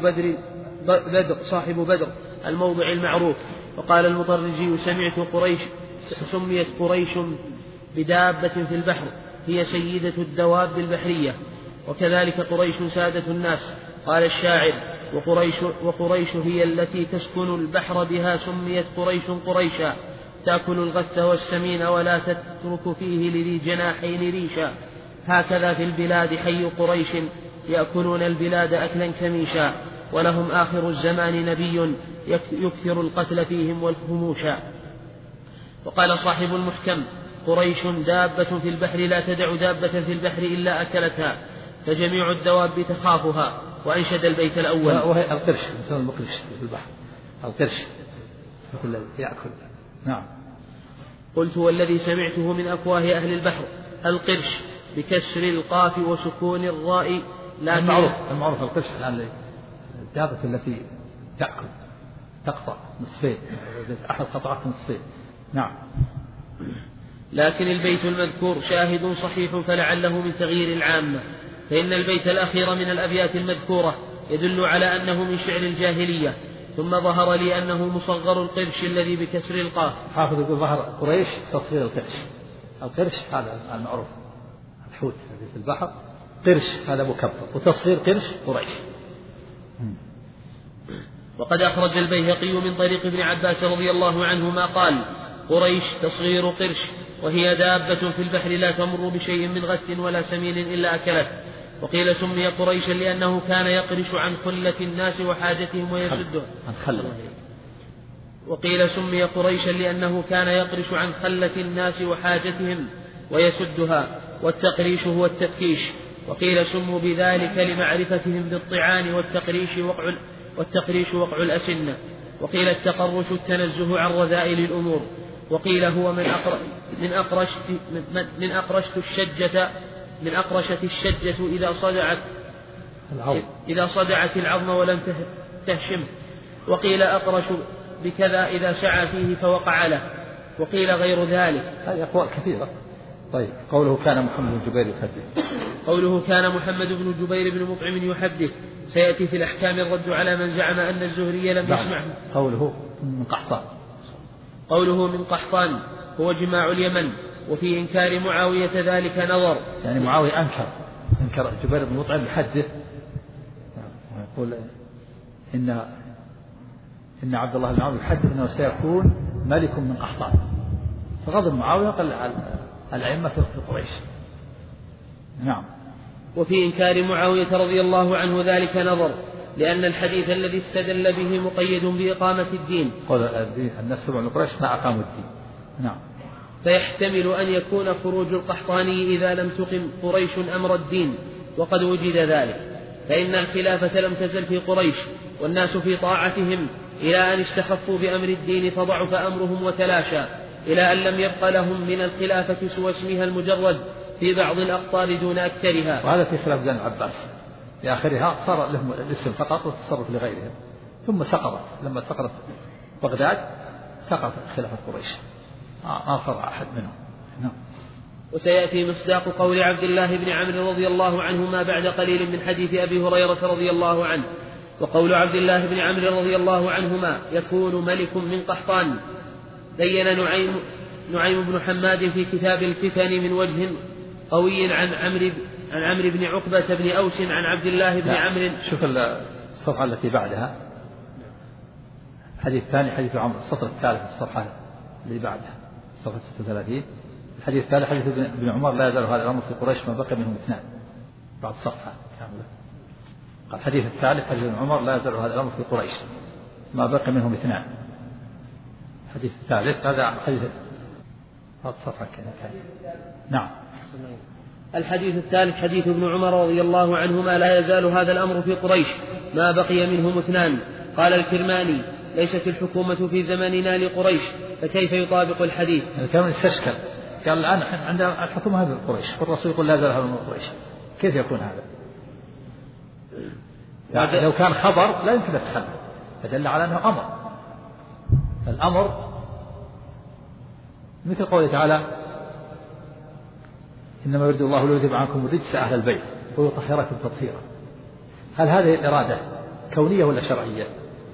صاحب بدر الموضع المعروف. وقال المطرزي: سميت قريش بدابة في البحر هي سيدة الدواب البحرية، وكذلك قريش سادة الناس. قال الشاعر: وقريش هي التي تسكن البحر بها سميت قريش قريشا، تأكل الغث والسمين ولا تترك فيه لذي جناحين ريشا. هكذا في البلاد حي قريش يأكلون البلاد أكلا كميشا، ولهم آخر الزمان نبي يكثر القتل فيهم والخموشا. وقال صاحب المحكم: قريش دابة في البحر لا تدع دابة في البحر إلا أكلتها، فجميع الدواب تخافها. وأنشد البيت الأول. وهي القرش، مثل المقرش في البحر، القرش مثل يأكل. نعم. قلت: والذي سمعته من أفواه أهل البحر القرش بكسر القاف وسكون الراء. المعروف القرش الآن الدابة التي تأكل تقطع نصفين، أحد قطعات نصفين. نعم. لكن البيت المذكور شاهد صحيح فلعله من تغيير العامة، فإن البيت الأخير من الأبيات المذكورة يدل على أنه من شعر الجاهلية، ثم ظهر لي أنه مصغر القرش الذي بكسر القاف. حافظ يقول ظهر قريش تصغير القرش. القرش هذا المعروف الحوت الذي في البحر، قرش هذا مكبر، وتصغير قرش قريش. وقد أخرج البيهقي من طريق ابن عباس رضي الله عنهما قال: قريش تصغير قرش، وهي دابة في البحر لا تمر بشيء من غث ولا سمين إلا أكلت. وقيل سمي قريشا لأنه كان يقرش عن خلة الناس وحاجتهم ويسدها. وقيل سمي قريشا لأنه كان يقرش عن خلة الناس وحاجتهم ويسدها، والتقريش هو التفتيش. وقيل سموا بذلك لمعرفتهم بالطعان والتقريش وقع الأسنة. وقيل التقرش التنزه عن رذائل الأمور. وقيل هو من أقرشت الشجة إذا صدعت العظم ولم تهشم. وقيل أقرش بكذا إذا سعى فيه فوقع له. وقيل غير ذلك. هذه أقوال كثيرة. طيب، قوله كان محمد بن جبير يحدث. قوله كان محمد بن جبير بن مطعم يحدث سيأتي في الأحكام الرد على من زعم أن الزهري لم يسمعه. قوله من قحطان. قوله من قحطان هو جماع اليمن. وفي إنكار معاوية ذلك نظر، يعني معاوية أنكر جبير بن مطعم يحدث، ويقول إن عبد الله بن عمرو يحدث أنه سيكون ملك من قحطان، فغضب معاوية قال الأئمة في قريش. نعم. وفي إنكار معاوية رضي الله عنه ذلك نظر، لأن الحديث الذي استدل به مقيد بإقامة الدين. قال الناس من قريش ما أقاموا الدين. نعم. فيحتمل أن يكون خروج القحطاني إذا لم تقم قريش أمر الدين، وقد وجد ذلك، فإن الخلافة لم تزل في قريش والناس في طاعتهم إلى أن استخفوا بأمر الدين فضعف أمرهم وتلاشى، إلى أن لم يبق لهم من الخلافة سوى اسمها المجرد في بعض الأقطار دون أكثرها. وهذا في خلاف بن عباس، في آخرها صار لهم الاسم فقط والتصرف لغيرهم، ثم سقطت. لما سقطت بغداد سقطت خلافة قريش، ما صار أحد منهم. نعم. وسيأتي مصداق قول عبد الله بن عمرو رضي الله عنهما بعد قليل من حديث أبي هريرة رضي الله عنه. وقول عبد الله بن عمرو رضي الله عنهما يكون ملك من قحطان بين نعيم بن حماد في كتاب الفتن من وجه قوي عن عمرو بن عقبة بن أوس عن عبد الله بن عمرو. شوف الصفحة التي بعدها، الحديث الثاني حديث عمرو، السطر الثالث الصفحة اللي بعدها صفحة 36. الحديث الثالث حديث ابن عمر لا يزال هذا الأمر في قريش ما بقي منهم اثنان، بعد صفحة كاملة. قال الحديث الثالث حديث ابن عمر لا يزال هذا الأمر في قريش ما بقي منهم اثنان. الحديث الثالث هذا حديث هذا الصفحة كان. نعم. الحديث الثالث حديث ابن عمر رضي الله عنهما لا يزال هذا الأمر في قريش ما بقي منهم اثنان. قال الكرماني ليست الحكومة في زماننا لقريش، فكيف يطابق الحديث؟ كان يستشكل، قال الآن عندنا الحكومة هذه قريش والرسول يقول لا يزال هذا من قريش، كيف يكون هذا؟ يعني لو كان خبر لا يمكن يتخلى، فدل على أنه أمر. الأمر مثل قوله تعالى إنما يريد الله ليذهب عنكم الرجس أهل البيت ويطهركم تطهيرا. هل هذه الإرادة كونية ولا شرعية؟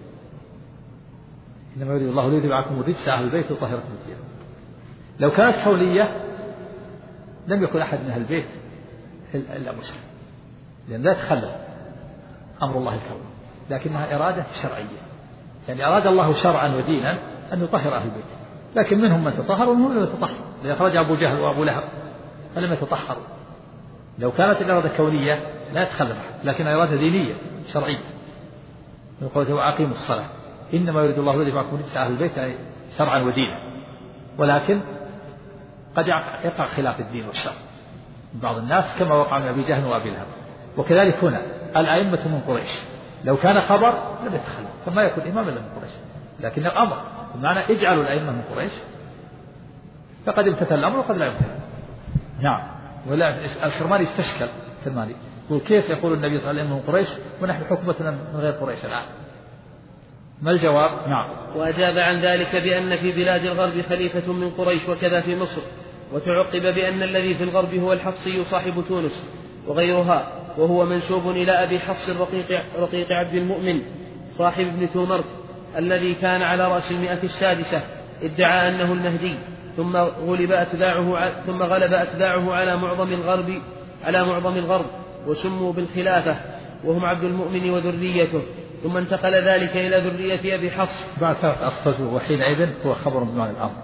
إنما يريد الله ليذهب عنكم الرجس أهل البيت ويطهركم تطهيرا. لو كانت كونية لم يكن أحد من أهل البيت إلا مسلم، لأن لا يتخلى أمر الله الكوني، لكنها إرادة شرعية، يعني أراد الله شرعا ودينا أن يطهر أهل البيت، لكن منهم من تطهر ومنهم من يتطهر. لأخرج أبو جهل وأبو لهب فلم يتطهروا. لو كانت الإرادة كونية لا يتخلى أحد، لكن إرادة دينية شرعية. يقول وأقيموا الصلاة إنما يريد الله ليذهب عنكم الرجس أهل البيت، يعني شرعا ودينا، ولكن قد يقع خلاف الدين والشرع بعض الناس كما وقع من أبي جهل وأبي لهب. وكذلك هنا الأئمة من قريش، لو كان خبر لم يتخلى، فما يكون إمام إلا من قريش، لكن الأمر بمعنى اجعلوا الأئمة من قريش، فقد امتثل الأمر وقد لا يمتثل. نعم. ولا الكرماني استشكل، الكرماني يقول كيف يقول النبي صلى الله عليه وسلم من قريش ونحن حكومتنا من غير قريش الآن؟ ما الجواب؟ نعم. وأجاب عن ذلك بأن في بلاد الغرب خليفة من قريش وكذا في مصر، وتعقب بأن الذي في الغرب هو الحفصي صاحب تونس وغيرها، وهو منسوب إلى أبي حفص رقيق عبد المؤمن صاحب ابن تومرت، الذي كان على رأس 100 ادعى أنه المهدي، ثم غلب أتباعه على معظم الغرب وسموا بالخلافة، وهم عبد المؤمن وذريته، ثم انتقل ذلك إلى ذرية أبي حفص بعد 3 أسرة، وحينئذ هو خبر بمعنى الأمر.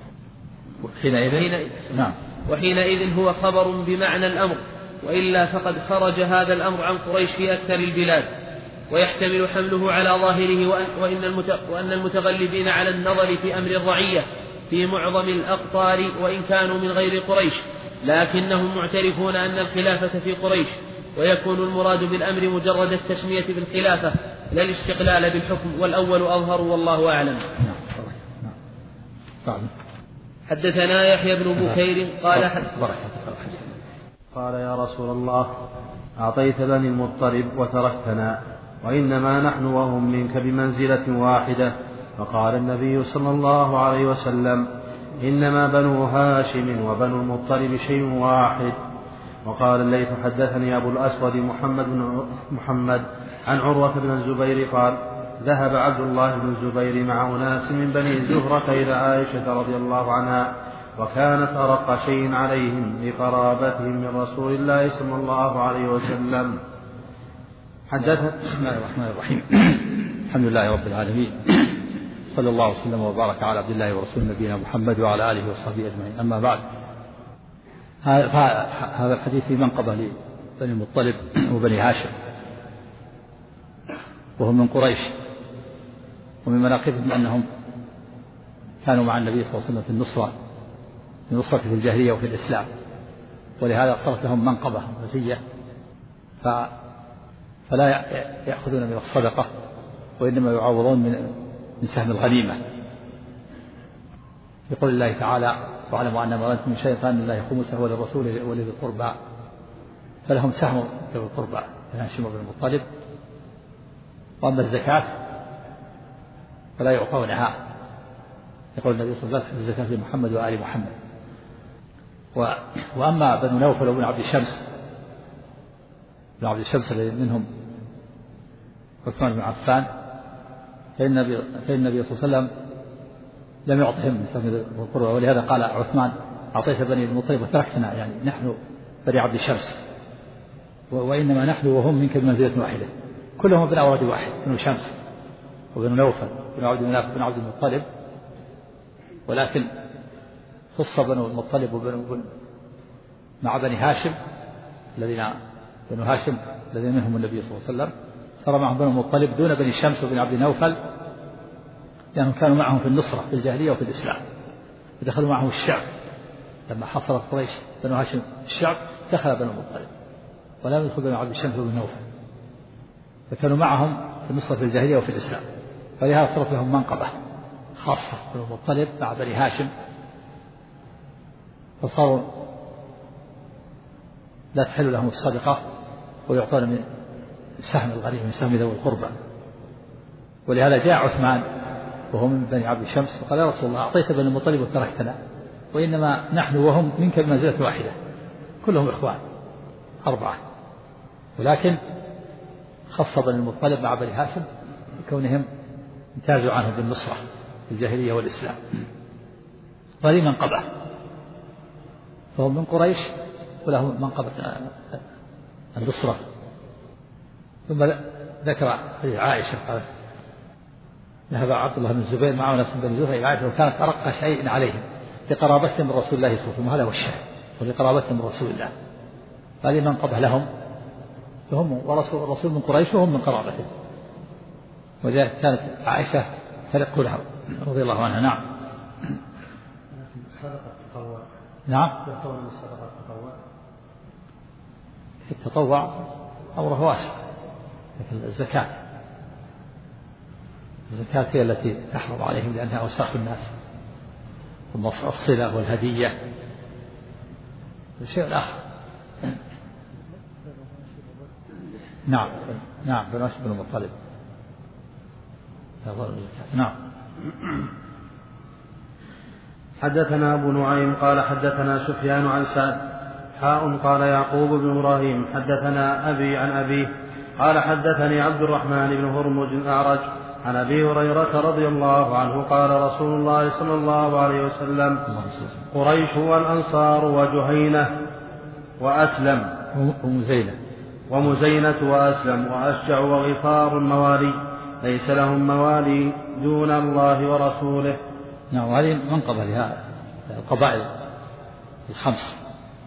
وحينئذ هو خبر بمعنى الأمر، وإلا فقد خرج هذا الأمر عن قريش في أكثر البلاد، ويحتمل حمله على ظاهره وأن المتغلبين على النظر في أمر الرعية في معظم الأقطار وإن كانوا من غير قريش، لكنهم معترفون أن الخلافة في قريش، ويكون المراد بالأمر مجرد التسمية بالخلافة لا الاستقلال بالحكم، والأول أظهر والله أعلم. حدثنا يحيى بن بكير قال يا رسول الله أعطيت بني المطلب وتركتنا، وإنما نحن وهم منك بمنزلة واحدة. فقال النبي صلى الله عليه وسلم إنما بنو هاشم وبنو المطلب شيء واحد. وقال الليث حدثني أبو الأسود محمد عن عروة بن الزبير قال ذهب عبد الله بن الزبير مع أناس من بني زهرة إلى عائشة رضي الله عنها، وكانت أرق شيء عليهم لقرابتهم من رسول الله صلى الله عليه وسلم. بسم الله الرحمن الرحيم. الحمد لله رب العالمين، صلى الله وسلم وبارك على عبد الله ورسول نبينا محمد وعلى آله وصحبه أجمعين. أما بعد، هذا الحديث في منقبة لبني المطلب وبني هاشم، وهم من قريش، ومن مناقبهم أنهم كانوا مع النبي صلى الله عليه وسلم في النصرة في الجاهلية وفي الإسلام، ولهذا صارت لهم منقبة مزية، فلا يأخذون من الصدقة، وإنما يعوضون من سهم الغنيمة. يقول الله تعالى واعلموا أن ما غنمتم من شيء فأن الله خمسه وللرسول ولذي القربى، فلهم سهم ذوي القربى هاشم بن المطلب. وأما الزكاة فلا يعطونها، يقول النبي صلى الله عليه وسلم الزكاة لمحمد وآل محمد. وأما بنو نوفل وبن عبد الشمس الذي منهم عثمان بن عفان، فإن النبي صلى الله عليه وسلم لم يعطهم من سهم القربى، ولهذا قال عثمان أعطيت بني المطلب وتركتنا، يعني نحن بني عبد الشمس، وإنما نحن وهم منك بمنزلة واحدة، كلهم ابن أولاد واحد، بن شمس وبن نوفل بن عبد المطلب، ولكن خص بنو المطلب مع بني هاشم بنو هاشم الذين منهم النبي صلى الله عليه وسلم، صار معهم بنو المطلب دون بني شمس وبن عبد نوفل، لأنهم كانوا معهم في النصرة في الجاهلية وفي الإسلام، ودخلوا معهم الشعب. لما حصرت قريش بنو هاشم الشعب دخل بنو المطلب، ولم يدخل بنو عبد الشمس وبن نوفل، فكانوا معهم في النصرة في الجاهلية وفي الإسلام، فلهذا صارت لهم منقبة خاصة بنو المطلب مع بني هاشم، فصاروا لا تحل لهم الصدقة ويعطون من سهم الغنيمة من سهم ذوي القربى. ولهذا جاء عثمان وهو من بني عبد الشمس وقال يا رسول الله أعطيت بني المطلب وتركتنا، وإنما نحن وهم منك بمنزلة واحدة، كلهم إخوان 4، ولكن خص بني المطلب مع بني هاشم بكونهم امتازوا عنهم بالنصرة في الجاهلية والإسلام، وهذه منقبة، فهم من قريش ولهم منقبة النصرة. ثم ذكر عائشة قالت ذهب عبد الله بن الزبير مع ناس من بني زهرة إلى عائشة، وكانت أرق شيء عليهم لقرابتهم من رسول الله صلى الله عليه وسلم، هذا هو الشاهد، ولقرابتهم من رسول الله، هذه منقبة لهم، فهم ورسول من قريش وهم من قرابته، ولذلك كانت عائشة تلق لها رضي الله عنها. نعم. نعم. يعطون الصدقة التطوع أمره واسع، لكن الزكاة هي التي تحرم عليهم لأنها أوساخ الناس، ثم الصلة والهدية شيء آخر. نعم بن هاشم بن المطلب. نعم. حدثنا أبو نعيم قال حدثنا سفيان عن سعد قال يعقوب بن إبراهيم حدثنا أبي عن أبيه قال حدثني عبد الرحمن بن هرمز الأعرج عن أبي هريرة رضي الله عنه قال رسول الله صلى الله عليه وسلم قريش والأنصار وجهينة وأسلم ومزينة وأسلم وأشجع وغفار الموالي ليس لهم موالي دون الله ورسوله. نعم. وهذه منقبة لها القبائل الخمس،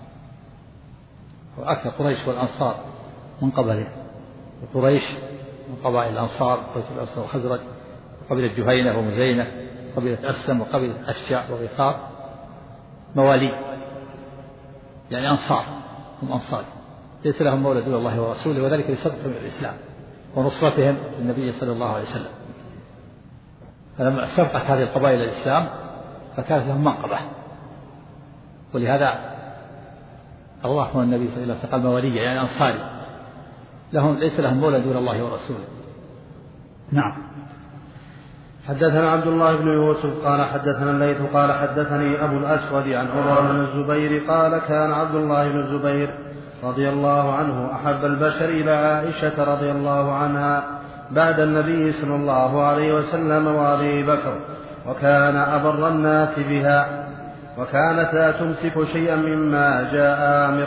وأكثر قريش والأنصار منقبة لها. قريش من قبائل الأنصار، قريش والأنصار وخزرج، وقبيلة جهينة ومزينة، وقبيلة أسلم، وقبيلة أشجع وغفار موالي، يعني أنصار، هم أنصار ليس لهم مولى دون الله ورسوله، وذلك لصدقهم الإسلام ونصرتهم للنبي صلى الله عليه وسلم. فلما سبقت هذه القبائل الإسلام فكانت لهم منقبة، ولهذا الله النبي صلى الله عليه وسلم قال موالية يعني أنصاري، لهم ليس لهم مولى دون الله ورسوله. نعم. حدثنا عبد الله بن يوسف قال حدثنا الليث قال حدثني أبو الأسود عن عمر بن الزبير قال كان عبد الله بن الزبير رضي الله عنه أحب البشر إلى عائشة رضي الله عنها بعد النبي صلى الله عليه وسلم وأبي بكر، وكان أبر الناس بها، وكانت لا تمسك شيئا مما جاء من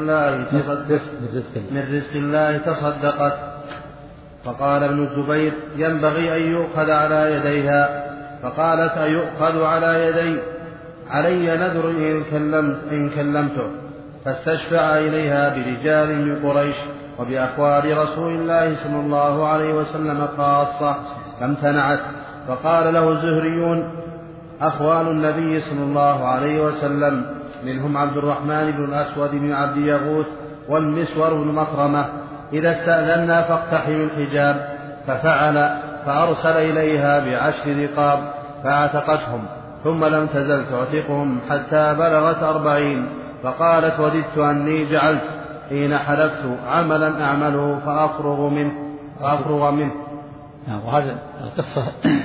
رزق الله تصدقت. فقال ابن الزبير ينبغي أن يؤخذ على يديها، فقالت أيؤخذ على يدي؟ علي نذر إن كلمته، فاستشفع إليها برجال من قريش وبأخوال رسول الله صلى الله عليه وسلم خاصة فامتنعت. فقال له الزهريون أخوال النبي صلى الله عليه وسلم منهم عبد الرحمن بن الأسود بن عبد يغوث والمسور بن مخرمة إذا استأذنا فاقتحم الحجاب، ففعل فأرسل إليها ب10 رقاب فاعتقتهم، ثم لم تزل تعتقهم حتى بلغت 40. فقالت وددت أني جعلت حين حلفت عملا أعمله فأفرغ منه. وهذا القصة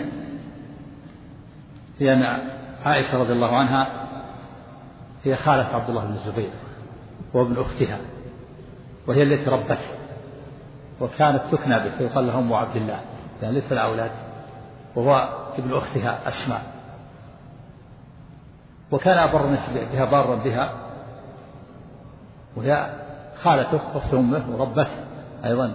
هي أن عائشة رضي الله عنها هي خالة عبد الله بن الزبير وابن أختها، وهي التي ربته، وكانت تكنى به فيقال لها أم عبد الله يعني ليس لها أولاد، وهو ابن أختها أسماء، وكان أبر الناس بها بارا بها، وهي خالته أخت أمه وربته أيضا،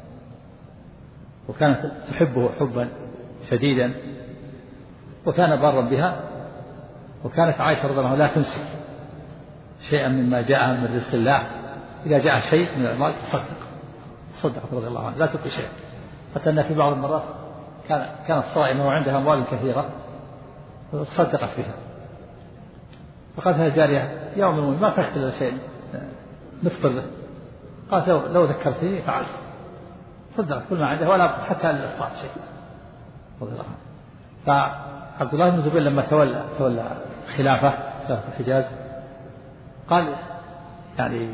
وكانت تحبه حبا شديدا، وكان بارا بها. وكانت عائشة رضي الله عنها لا تمسك شيئا مما جاء من رزق الله، إذا جاء شيء من المال تصدق رضي الله عنها لا تبقي شيء، حتى أنها في بعض المرات كانت صائمة وعندها أموال كثيرة تصدقت بها، فقالت لها جارية يوم ما تأكل إلا شيء نفطر به، قالت لو ذكرتني فعلت، صدقت كل ما عندها ولا حتى الإفطار شيء رضي الله عنها. فعبد الله بن الزبير لما تولى خلافة في الحجاز قال يعني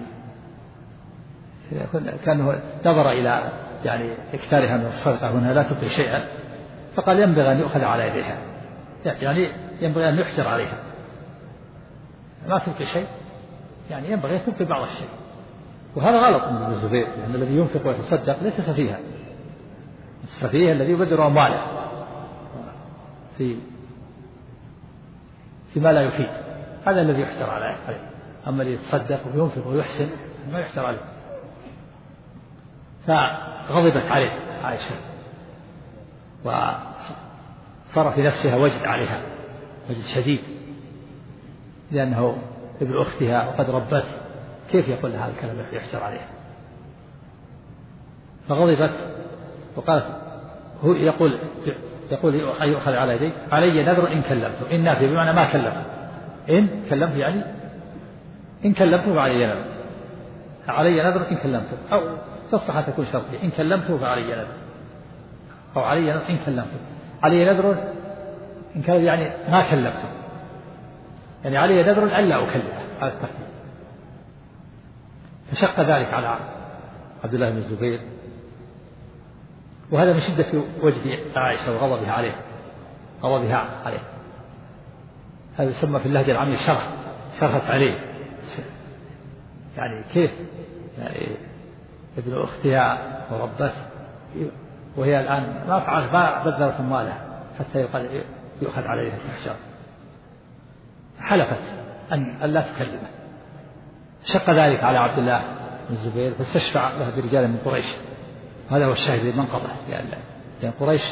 كانه نظر إلى يعني إكثارها من الصدقة وأنها لا تبقي شيئا، فقال ينبغي أن يؤخذ على يديها، يعني ينبغي أن يحجر عليها، ما تبقي شيء يعني ينبغي أن تبقي بعض الشيء. وهذا غلط من ابن الزبير، لأن الذي ينفق ويتصدق ليس سفيها، السفيه الذي يبذر أمواله فيما لا يفيد، هذا الذي يحجر عليه. أما الذي يتصدق وينفق ويحسن ما يحجر عليه. فغضبت عليه عائشة وصار في نفسها وجد عليها، وجد شديد، لأنه ابن أختها وقد ربته، كيف يقول هذا الكلام يحجر عليها؟ فغضبت وقالت هو يقول أن يؤخذ على يدي، علي نذر إن كلمته، إن نافي بمعنى ما كلمته، إن كلمته يعني إن كلمته فعلي نذر، علي نذر إن كلمته، أو تصح أن تكون شرطية إن كلمته فعلي نذر، أو علي نذر إن كلمته، علي نذر إن كان يعني ما كلمته، يعني علي نذر ألا أكلمه، هذا التحديد. فشق ذلك على عبد الله بن الزبير، وهذا من شدة وجد عائشة وغضبها عليه، هذا يسمى في اللهجة العامية شرحت عليه، يعني كيف يعني ابن أختها وربته وهي الآن ما فعلت ما بذلت أموالها حتى يؤخذ عليها التحشار، حلفت أن لا تكلمه. شق ذلك على عبد الله بن الزبير فاستشفع له برجال من قريش. هذا هو الشاهد للمنقبة، لأن قريش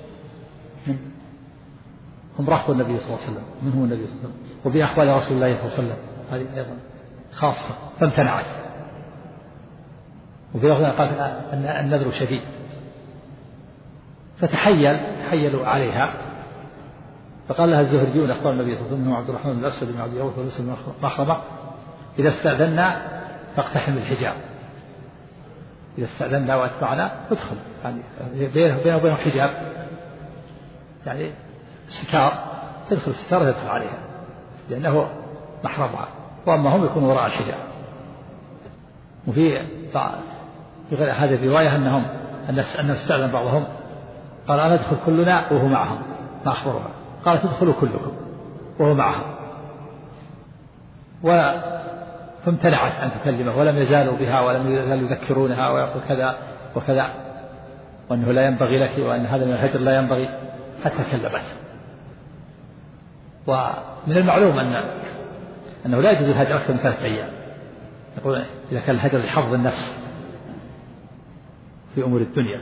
هم رهطوا النبي صلى الله عليه وسلم، من هو النبي صلى الله عليه وسلم، وبأحوال رسول الله صلى الله عليه وسلم هذه أيضا خاصة، فامتنعت. وفي لفظ قال أن النذر شديد، فتحيلوا عليها، فقال لها الزهريون أخبار النبي صلى الله عليه وسلم عبد الرحمن بن الأسود بن عبد الأوف ويوسف بن مخرمة إذا استأذنا فاقتحم الحجاب، إذا استأذنا وأتبعنا ادخل، يعني بينه وبينه حجاب، يعني ستار، تدخل الستار يدخل عليها لأنه محرمها، وأما هم يكونوا وراء الحجاب. وفي غير هذه الرواية أنهم استأذن بعضهم قال أنا ندخل كلنا وهو معهم، ما أخبرها، قال تدخلوا كلكم وهو معهم، فامتنعت أن تكلمه، ولم يزالوا بها ولم يزالوا يذكرونها ويقول كذا وكذا وأنه لا ينبغي لك وأن هذا من الهجر لا ينبغي، حتى كلمت. ومن المعلوم أنه لا يجوز الهجر أكثر من 3 أيام، يقول إذا كان الهجر لحفظ النفس في أمور الدنيا،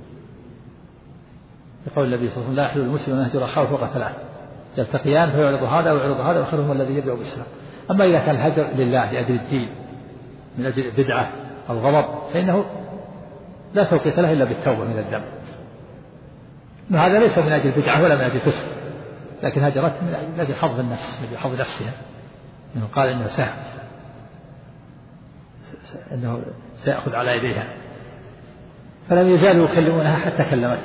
يقول النبي صلى الله عليه وسلم لا يحل المسلم أن يهجر أخاه فوق 3 يلتقيان فيعرض هذا ويعرض هذا وخيرهم الذي يبدأ بالسلام. أما إذا كان الهجر لله لأجل الدين من أجل البدعة أو الغضب فإنه لا توقيت له إلا بالتوبة من الذنب. هذا ليس من أجل البدعة ولا من أجل الفسق، لكن هجرت من أجل حفظ النفس، من أجل حفظ نفسها، إنه قال إنه سيأخذ على يديها، فلم يزالوا يكلمونها حتى كلمت.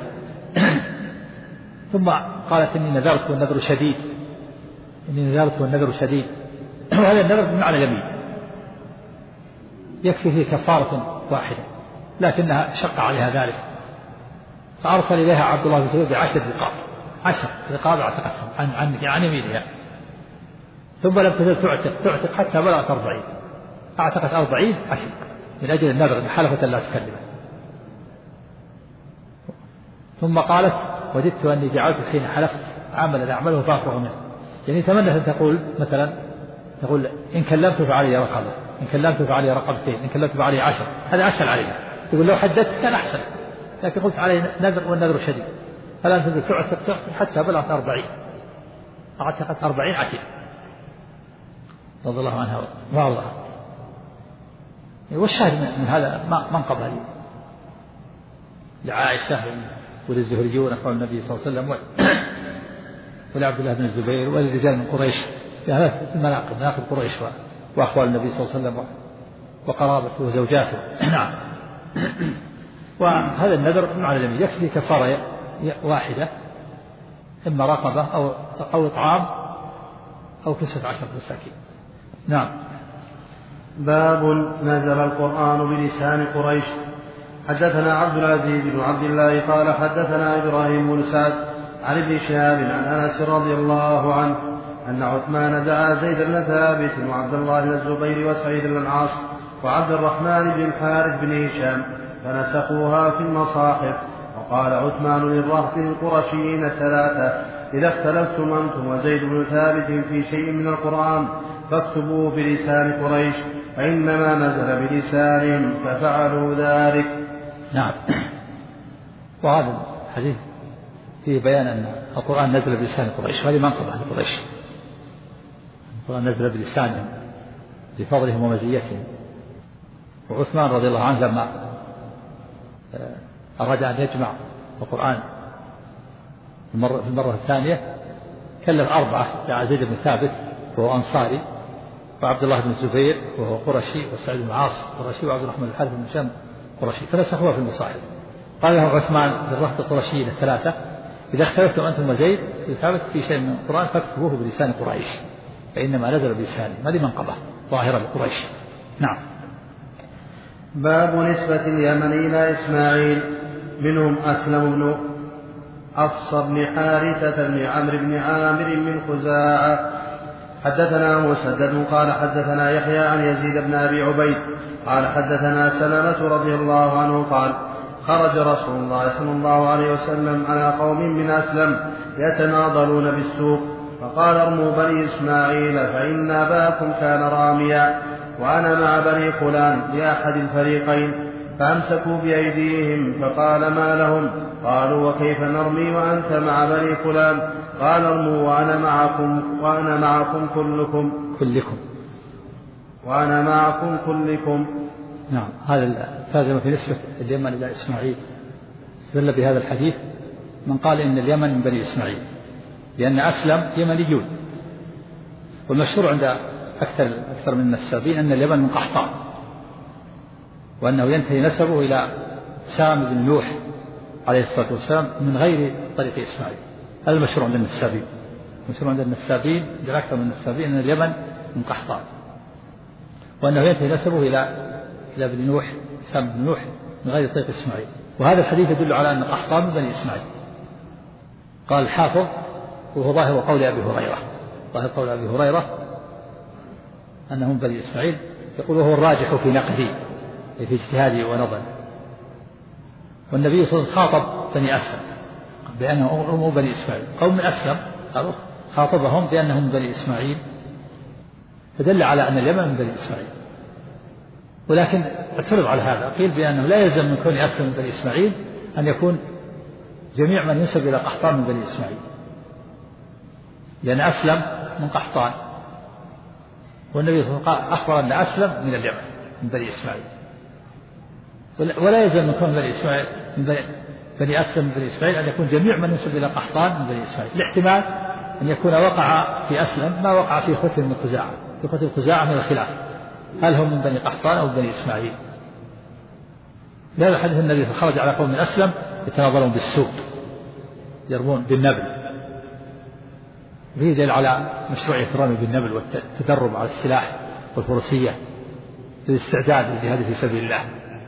ثم قالت إني نذرت والنذر شديد، إني نذرت والنذر شديد. وهذا النذر بمعنى يمين، يكفي فيه كفارة واحدة، لكنها شق عليها ذلك، فأرسل إليها عبد الله بن زبير ب10 رقاب، 10 رقاب اعتقتهم عن يمينها، ثم لم تزل تعتق حتى بلغت 40، اعتقت 40 عشر من أجل النذر، حلفت لا تكلمه. ثم قالت وجدت أني جعلت حين حلفت عملا أعمله فأفرغ منه، يعني تمنت أن تقول مثلا إن كلمت فعلي رقبة، إن كلمت فعلي رقبتين، إن كلمت فعلي 10، هذا أسهل عليها، تقول لو حددت كان أحسن، لكن قلت علي نذر والنذر شديد، فلا تزل تعتق حتى بلغت 40، اعتقت 40 عتيق رضي الله عنها وارضاها. والشاهد من هذا منقبة لعائشة وللزهريون أخبار النبي صلى الله عليه وسلم ولعبد الله بن الزبير وللرجال من قريش، في هذا مناقب قريش وأخوال النبي صلى الله عليه وسلم وقرابته وزوجاته. نعم. وهذا النذر معنى اليمين، يكفي كفارة واحدة، إما رقبة أو إطعام أو كسوة 10 مساكين. نعم. باب نزل القرآن بلسان قريش. حدثنا عبد العزيز بن عبد الله قال حدثنا إبراهيم بن سعد عن ابن شهاب عن أنس رضي الله عنه أن عثمان دعا زيد بن ثابت وعبد الله بن الزبير وسعيد بن العاص وعبد الرحمن بن الحارث بن هشام فنسخوها في المصاحف. وقال عثمان للرهط القرشيين 3: إذا اختلفتم أنتم وزيد بن ثابت في شيء من القرآن فاكتبوه بلسان قريش فإنما نزل بلسانهم ففعلوا ذلك. نعم. وهذا الحديث فيه بيان أن القرآن نزل بلسان قريش، وهذه منقبة لقريش، القرآن نزل بلسانهم لفضلهم ومزيتهم. وعثمان رضي الله عنه لما أراد أن يجمع القرآن في المرة الثانية كلف 4: دعا زيد بن ثابت وهو أنصاري، وعبد الله بن الزبير وهو قرشي، وسعيد بن العاص قرشي، وعبد الرحمن بن الحارث بن هشام قرشي، فنسخوها في المصاحف. قال له عثمان للرهط القرشيين 3: إذا اختلفتم أنتم وزيد بن ثابت في شيء من القرآن فاكتبوه بلسان قريش فإنما نزل بلسانه. هذه منقبة ظاهرة لقريش. نعم. باب نسبة اليمن إلى إسماعيل، منهم أسلم بن أفصى بن حارثة بن عمرو بن عامر من خزاعة. حدثنا مسدد قال حدثنا يحيى عن يزيد بن أبي عبيد قال حدثنا سلمة رضي الله عنه قال خرج رسول الله صلى الله عليه وسلم على قوم من أسلم يتناضلون بالسوق، فقال ارموا بني إسماعيل فإن أباكم كان راميا وأنا مع بني فلان لأحد الفريقين، فأمسكوا بأيديهم فقال ما لهم؟ قالوا وكيف نرمي وأنت مع بني فلان؟ قال ارموا وأنا معكم كلكم. نعم. هذا الترجمة في نسبة اليمن إلى إسماعيل استدل بهذا الحديث من قال إن اليمن من بني إسماعيل، لأن أسلم يمنيون، والمشهور عند أكثر من النسابين أن اليمن من قحطان، وأنه ينتهي نسبه إلى سام بن نوح عليه الصلاة والسلام من غير طريق إسماعيل. هذا المشهور عند النسابين. المشهور عند النسابين عند أكثر من النسابين أن اليمن من قحطان، وأنه ينتهي نسبه إلى ابن نوح سام بن نوح من غير طريق إسماعيل. وهذا الحديث يدل على أن قحطان من بني إسماعيل. قال الحافظ وهو ظاهر قول أبي هريرة، ظاهر قول أبي هريرة أنهم بني إسماعيل، يقول وهو الراجح في نقدي في اجتهادي ونظري. والنبي صلى الله عليه وسلم خاطب بني أسلم بأنهم هم بني إسماعيل، قوم من أسلم قالوا خاطبهم بأنهم بني إسماعيل، فدل على أن اليمن من بني إسماعيل. ولكن اعترض على هذا، قيل بأنه لا يلزم من كون أسلم من بني إسماعيل أن يكون جميع من ينسب إلى قحطان من بني إسماعيل، لأن أسلم من قحطان، والنبي صلى الله عليه وسلم أخبر أن أسلم من اليمن من بني إسماعيل. ولا يلزم من كون بني إسماعيل من بني أسلم من بني إسماعيل أن يكون جميع من ينسب إلى قحطان من بني إسماعيل. الاحتمال أن يكون وقع في أسلم ما وقع في خث من خزاعة، في خث خزاعة من الخلاف هل هم من بني قحطان أو من بني إسماعيل. لهذا الحديث النبي صلى الله عليه وسلم خرج على قوم من أسلم يتناظرون بالسوق يرمون بالنبل، وفيه دليل على مشروعية الرمي بالنبل والتدرب على السلاح والفروسية للاستعداد للجهاد في سبيل الله.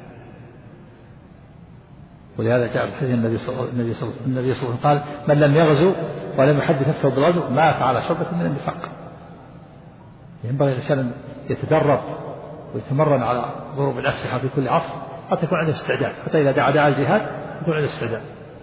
ولهذا جاء في حديث النبي صلى الله عليه وسلم قال من لم يغزو ولم يحدث نفسه بالغزو مات على شعبة من النفاق. ينبغي الإنسان أن يتدرب ويتمرن على ضروب الأسلحة في كل عصر حتى يكون عنده استعداد، حتى إذا دعا الجهاد يكون عنده استعداد.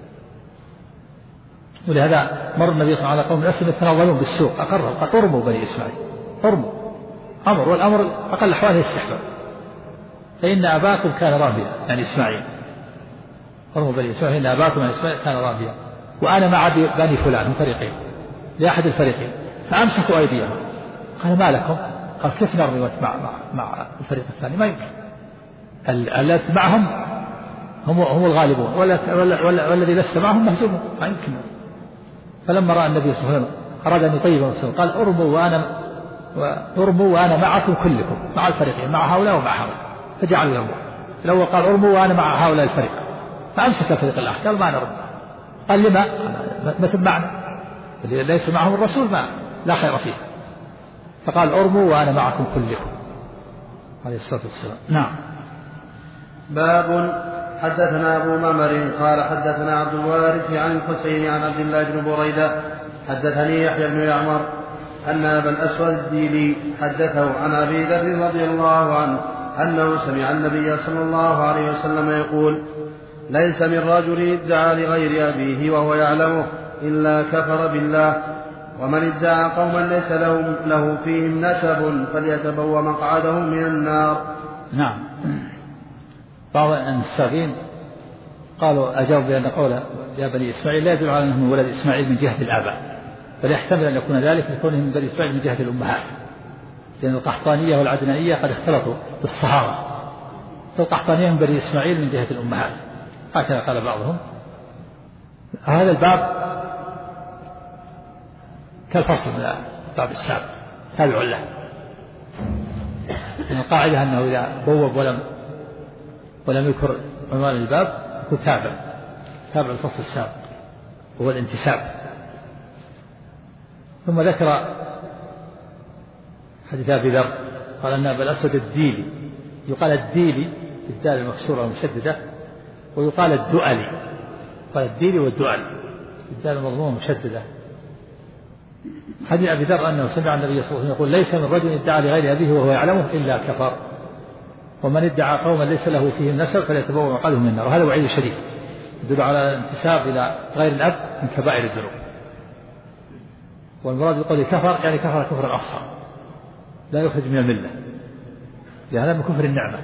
ولهذا مر النبي صلى الله عليه وسلم على قوم أسلم يتناولون بالسوق، أقروا قال ارموا بني إسماعيل، ارموا أمر، والأمر أقل أحواله الاستحباب، فإن أباكم كان رابيا يعني إسماعيل، ارموا بني إسماعيل فإن أباكم يعني إسماعيل كان رابيا وأنا مع بني فلان من فريقين لأحد الفريقين، فأمسكوا أيديهم. قال ما لكم؟ قال كيف نرمي مع الفريق الثاني؟ ما يمكن، الذي معهم هم الغالبون والذي لست معهم مهزومون، ما يمكن. فلما رأى النبي صلى الله عليه وسلم أراد أن يطيب نفسه قال ارموا وأنا معكم كلكم، مع الفريقين، مع هؤلاء ومع هؤلاء، فجعلوا يرموا. الأول قال ارموا وأنا مع هؤلاء الفريق، فأمسك الفريق الآخر قال ما نرمي. قال لما؟ مثل معنا اللي ليس معهم الرسول ما لا خير فيه. فقال ارموا وأنا معكم كلكم عليه الصلاة والسلام. نعم. باب حدثنا أبو معمر قال حدثنا عبد الوارث عن الحسين عن عبد الله بن بريدة حدثني يحيى بن يعمر أن أبا الأسود الديلي حدثه عن أبي ذر رضي الله عنه أنه سمع النبي صلى الله عليه وسلم يقول ليس من رجل ادعى لغير أبيه وهو يعلمه إلا كفر بالله، ومن ادعى قوما ليس له فيهم نسب فليتبوأ مقعده من النار. نعم. بعض النسابين قالوا أجابوا بأن قول يا بني إسماعيل لا يدل على أنهم من ولد إسماعيل من جهة الآباء، بل يحتمل أن يكون ذلك لكونهم من بني إسماعيل من جهة الأمهات، لأن القحطانية والعدنانية قد اختلطوا بالصحابة، فالقحطانية من بني إسماعيل من جهة الأمهات، هكذا قال بعضهم. هذا الباب كالفصل من الباب السابق تابع له، القاعدة أنه إذا بوب ولم يذكر عنوان الباب يكون تابع الفصل السابق وهو الانتساب. ثم ذكر حديث أبي ذر قال أن أبا الأسود الديلي، يقال الديلي بالدال المكسورة المشددة، ويقال الدؤلي، قال الديلي والدؤل بالدال المضمومة المشددة. حديث أبي ذر أنه سمع النبي صلى الله عليه وسلم يقول ليس من رجل ادعى لغير أبيه وهو يعلمه إلا كفر، ومن ادعى قوما ليس له فيهم نسب فليتبوأ مقعده من النار. وهذا وعيد شديد يدل على الانتساب إلى غير الأب من كبائر الذنوب. والمراد بقوله كفر يعني كفر كفرا أصغر لا يخرج من الملة، لهذا من كفر النعمة.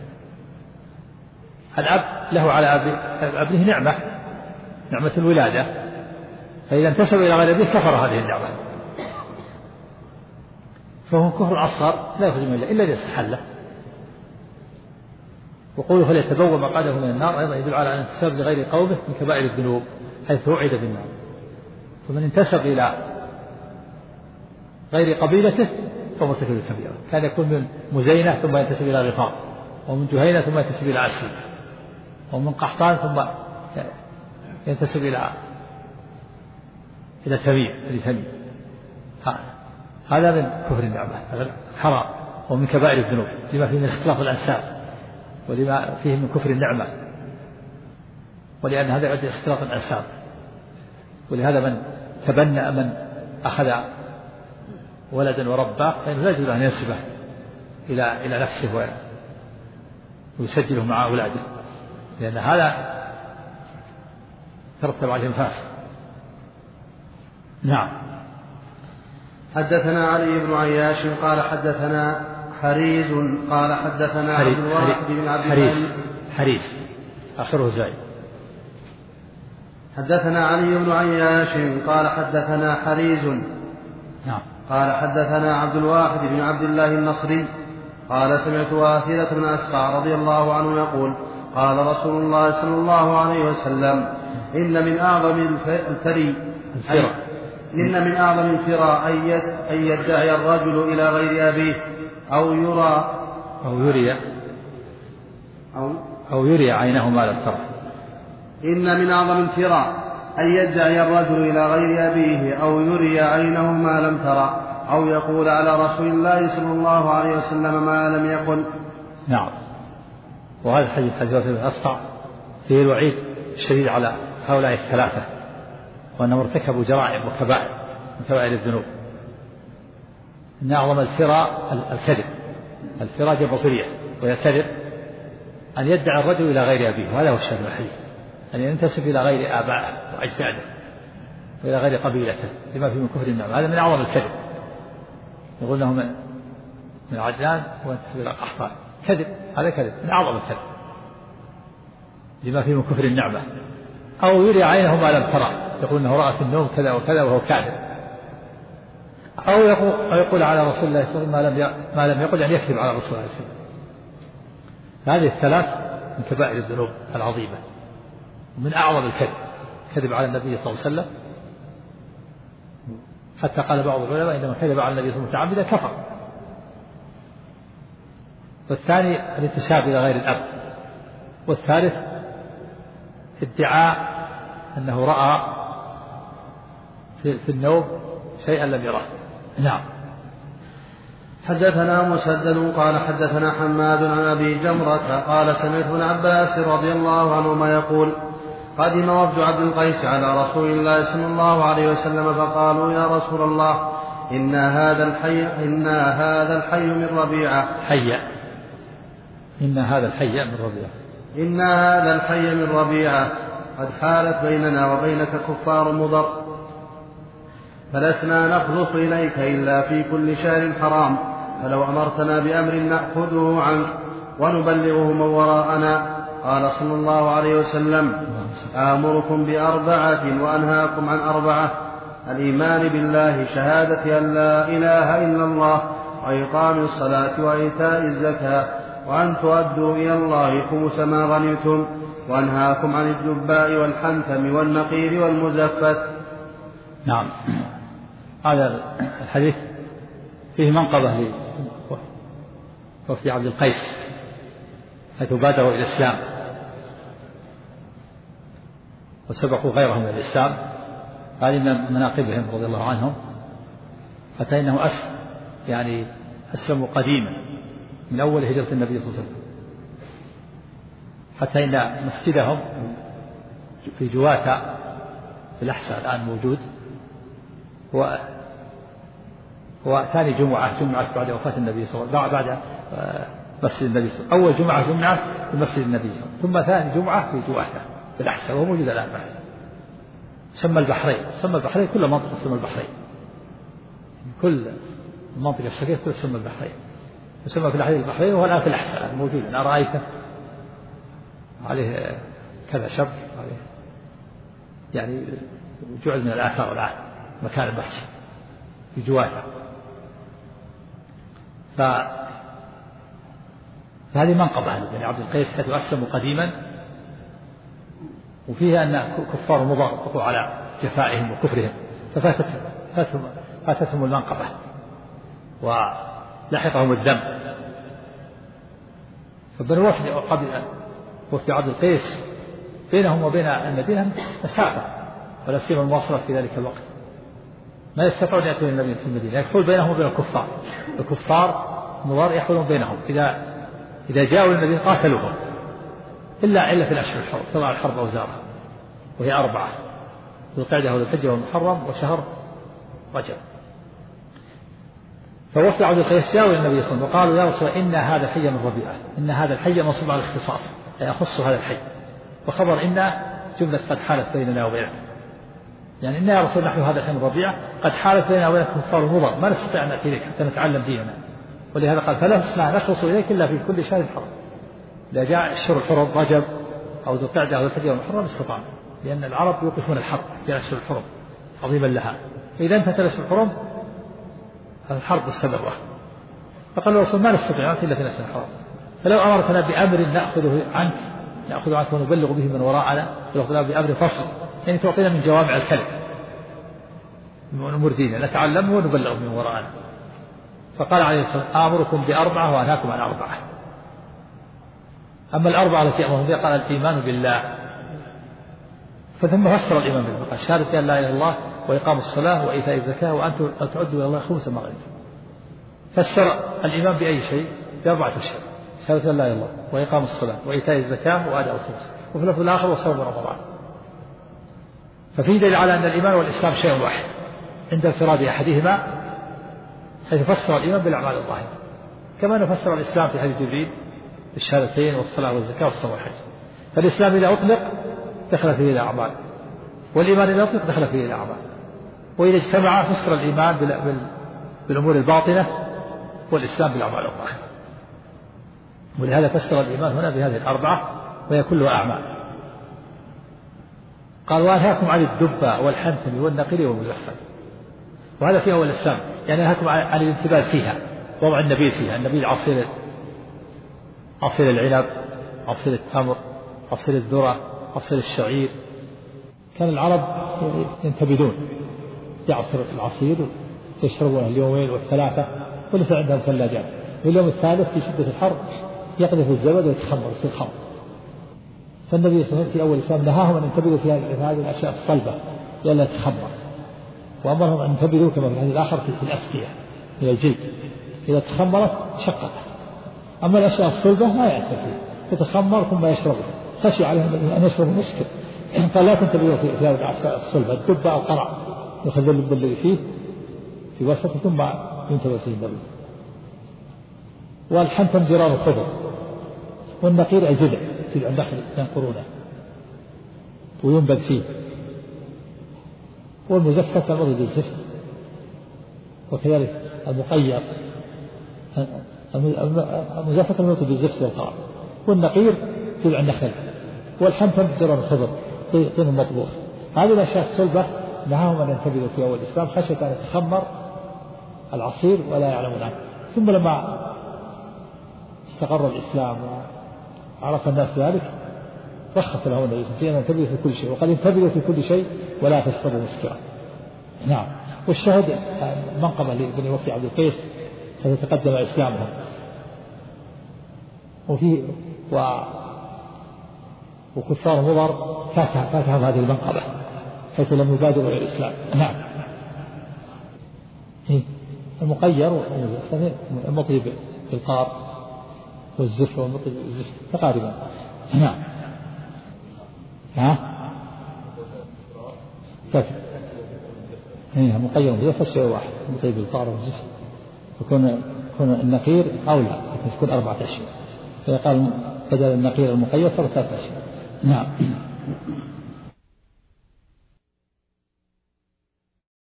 الأب له على ابنه نعمة الولادة، فإذا انتسب إلى غير أبيه كفر هذه النعمة، فهو كفر أصغر لا يخرج من الملة إلا إذا استحله. وقوله فليتبوأ مقعده من النار أيضا يدل على الانتساب لغير قومه من كبائر الذنوب حيث وعد بالنار. فمن انتسب إلى غير قبيلته فهو مرتكب الكبيرة. كان يكون من مزينة ثم ينتسب إلى غفار، ومن جهينة ثم ينتسب إلى أسلم، ومن قحطان ثم ينتسب إلى تميم. هذا من كفر النعمة، هذا حرام ومن كبائر الذنوب لما فيه من اختلاف الأنساب ولما فيه من كفر النعمة، ولأن هذا يؤدي اختلاط الأنساب. ولهذا من تبنى من أخذ ولدا ورباه فإنه لا يجوز أن ينسبه إلى نفسه ويسجله مع أولاده، لأن هذا ترتب عليه الفاسد. نعم. حدثنا علي بن عياش قال حدثنا حريز قال حدثنا عبد الواحد بن عبد الله حريز آخره زايد. حدثنا علي بن عياش قال حدثنا حريز نعم. قال حدثنا عبد الواحد بن عبد الله النصري قال سمعت واثلة بن أسقع رضي الله عنه يقول قال رسول الله صلى الله عليه وسلم إن من أعظم الفراء أن يدعي الرجل إلى غير أبيه أو يري عينه ما لم ترى. إن من أعظم الفراء أن يدعي الرجل إلى غير أبيه أو يري عينه ما لم ترى أو يقول على رسول الله صلى الله عليه وسلم ما لم يقل. نعم. وهذا حديث ابن أسقع فيه الوعيد الشديد على هؤلاء الثلاثة، وأنهم ارتكبوا جرائم وكبائر من كبائر الذنوب. إن أعظم الفراء الكذب. الفراء جمع فرية ويكذب أن يدعي الرجل إلى غير أبيه، وهذا هو الشأن الوحيد، أن ينتسب إلى غير آبائه وأجداده وإلى غير قبيلته لما فيه من كفر النعمة. هذا من أعظم الكذب. يقول له من عدنان وينتسب إلى قحطان، كذب، هذا كذب من أعظم الكذب لما فيه من كفر النعمة. أو يري عينه ما لم ترى، يقول أنه رأى في النوم كذا وكذا وهو كاذب. أو يقول على رسول الله صلى الله عليه وسلم ما لم يقل، يعني يكذب على رسول الله صلى الله عليه وسلم. هذه الثلاث من كبائر الذنوب العظيمة ومن أعظم الكذب، كذب على النبي صلى الله عليه وسلم، حتى قال بعض العلماء إنما كذب على النبي صلى الله عليه وسلم متعمدا كفر. والثاني الانتساب إلى غير الأب. والثالث ادعاء أنه رأى في النوم شيئا لم يراه. نعم. حدثنا مسدد قال حدثنا حماد عن أبي جمرة قال سمعت ابن عباس رضي الله عنهما يقول قدم وفد عبد القيس على رسول الله صلى الله عليه وسلم فقالوا يا رسول الله إن هذا الحي من ربيعة قد حالت بيننا وبينك كفار مضر، فلسنا نخلص إليك إلا في كل شهر حرام، فلو أمرتنا بأمر نأخذه عنك ونبلغه من وراءنا. قال صلى الله عليه وسلم آمركم بأربعة وأنهاكم عن أربعة: الإيمان بالله، شهادة أن لا إله إلا الله، وإقام الصلاة وإيتاء الزكاة، وأن تؤدوا إلى الله خمس ما غنمتم، وأنهاكم عن الجباء والحنثم والنقير والمزفت. نعم. هذا الحديث فيه منقبة لوفد عبد القيس حيث بادروا إلى الإسلام وسبقوا غيرهم إلى الإسلام. هذه من مناقبهم رضي الله عنهم، حتى إنه أسلموا قديما من أول هجرة النبي صلى الله عليه وسلم، حتى إن مسجدهم في جواتة في الأحساء الآن موجود، هو ثاني جمعة بعد وفاة النبي صلى الله عليه وسلم، بعد مسجد النبي صلى الله عليه وسلم. أول جمعة جمعة في مسجد النبي صلى الله عليه وسلم، ثم ثاني جمعة في جواته بالأحسن، وهو موجود الآن بحث. سمى البحرين كل منطقة تسمى البحرين، كل المنطقة الشرقية كل تسمى البحرين، يسمى في الحديث البحرين، وهو الآن في الأحساء موجود. أنا رأيته عليه كذا شب عليه، يعني جعل من الآثار الآن مكان المسجد في جواته. فهذه منقبة لبني عبد القيس حيث أسلموا قديما، وفيها أن كفار مضر وقعوا على جفائهم وكفرهم فاتتهم المنقبة ولحقهم الذنب. فبنو وفد عبد القيس بينهم وبين المدينة مسافة، ولا سيما المواصلات في ذلك الوقت، ما يستطيعون أن يأتون النبي في المدينة، يحول بينهم وبين الكفار مضار يحولون بينهم. إذا جاءوا للمدينة قاتلوهم إلا في الأشهر الحرم، طبعا الحرب أوزارها، وهي 4: ذو القعدة وذو الحجة والمحرم وشهر رجب. فوفد عبد القيس جاءوا للنبي صلى الله عليه وسلم وقالوا: يا رسول الله، إن هذا الحي من ربيعة، إن هذا الحي منصوب على الاختصاص، لا يخص هذا الحي، وخبر إن جملة قد حالت بيننا وبينك، يعني إن يا رسول نحن هذا الحي من ربيعة قد حالت بيننا وبينك كفار مضر، ما نستطيع أن نأتي إليك حتى نتعلم ديننا. ولهذا قال: فلسنا نخلص إليك إلا في كل شهر حرم. إذا جاء الشهر الحرم رجب أو ذو القعدة أو ذو الحجة والمحرم استطاع، لأن العرب يوقفون الحرب في أشهر الحرم عظيما لها، فإذا انتهت الأشهر الحرم الحرب مستمرة. فقال الرسول: ما نستطيع إلا في الأشهر الحرم، فلو أمرتنا بأمر نأخذ عنك ونبلغ به من وراءنا، ولو بأمر فصل، يعني تعطينا من جوامع الكلم من أمور ديننا نتعلمه ونبلغه من وراءنا. فقال عليه الصلاة والسلام: آمركم ب4 وأنهاكم عن 4. أما الأربعة التي أمرهم بها قال: الإيمان بالله. فثم فسر الإيمان بالله قال: شهادة أن لا إله إلا الله وإقام الصلاة وإيتاء الزكاة وأن تعدوا إلى الله خمس ما غنمتم. فسر الإيمان بأي شيء؟ ب4 أشياء: شهادة أن لا إله إلا الله وإقام الصلاة وإيتاء الزكاة وأداء الخمس، وفي اللفظ الآخر وصوم رمضان. ففي دليل على أن الإيمان والإسلام شيء واحد عند انفراد أحدهما، حيث فسر الإيمان بالأعمال الظاهرة، كما نفسر الإسلام في حديث جبريل بالشهادتين والصلاة والزكاة والصوم والحج. فالإسلام إذا أطلق دخل فيه الأعمال، والإيمان إذا أطلق دخل فيه الأعمال، وإذا اجتمع فسر الإيمان بالأمور الباطنة والإسلام بالأعمال الظاهرة. ولهذا فسر الإيمان هنا بهذه ال4 وهي كلها أعمال. قال: وأنهاكم عن الدبة والحنتم والنقير والمزفر. وهذا في أول الإسلام، يعني نهاكم عن الانتباه فيها، وضع النبيذ فيها، النبيذ عصير العنب، عصير التمر، عصير الذرة، عصير الشعير. كان العرب ينتبذون يعصر العصير يشربونه اليومين والثلاثة، وليس عندهم ثلاجات، واليوم الثالث في شدة الحر يقذف الزبد ويتخمر يصير خمر. فالنبي صلى الله عليه وسلم في أول الإسلام نهاهم أن ينتبذوا في هذه الأشياء الصلبة لئلا تتخمر، وأمرهم أن ينتبذوا كما في الحديث الآخر في الأسقية من الجلد، إذا تخمرت شقت. أما الأشياء الصلبة ما يأتي فيه، تتخمر ثم يشربه، خشي عليهم أن يشربوا مشكل. قال: لا تنتبهوا في هذه الأشياء الصلبة، الدبة أو القرع يخذ اللب الذي فيه في وسطه ثم ينتبه فيه النبي. والحنتم جرار الخضر، والنقير الجذع النخل ينقرونه وينبذ فيه، والمزفة المضي بالزفت، وكذلك المقير المزفة المضي بالزفت والقرع، والنقير جذع النخل، والحنتم جرار الخضر طين المطبوخ. هذه الأشياء الصلبة نهاهم أن ينتبهوا في أول الإسلام خشية أن يتخمر العصير ولا يعلمون عنه. ثم لما استقر الإسلام وعرف الناس ذلك رخص لهم النبي في أن ينتبهوا في كل شيء، وقد انتبهوا في كل شيء ولا تشربوا مسكرا. نعم. والشهد منقبة لبني وفد عبد القيس فتقدم إسلامهم، وكفار مضر فاتهم هذه المنقبة حيث لم يبادروا إلى الإسلام. نعم. المقير المطيب بالقار والزفر والمطيب بالزفر تقاربا. نعم. مقير بالزفر شيء واحد، المطيب بالقار والزفر يكون يكون النقير أولى حتى تكون 4 أشهر، فيقال بدل النقير المقيد صار 3 أشهر. نعم.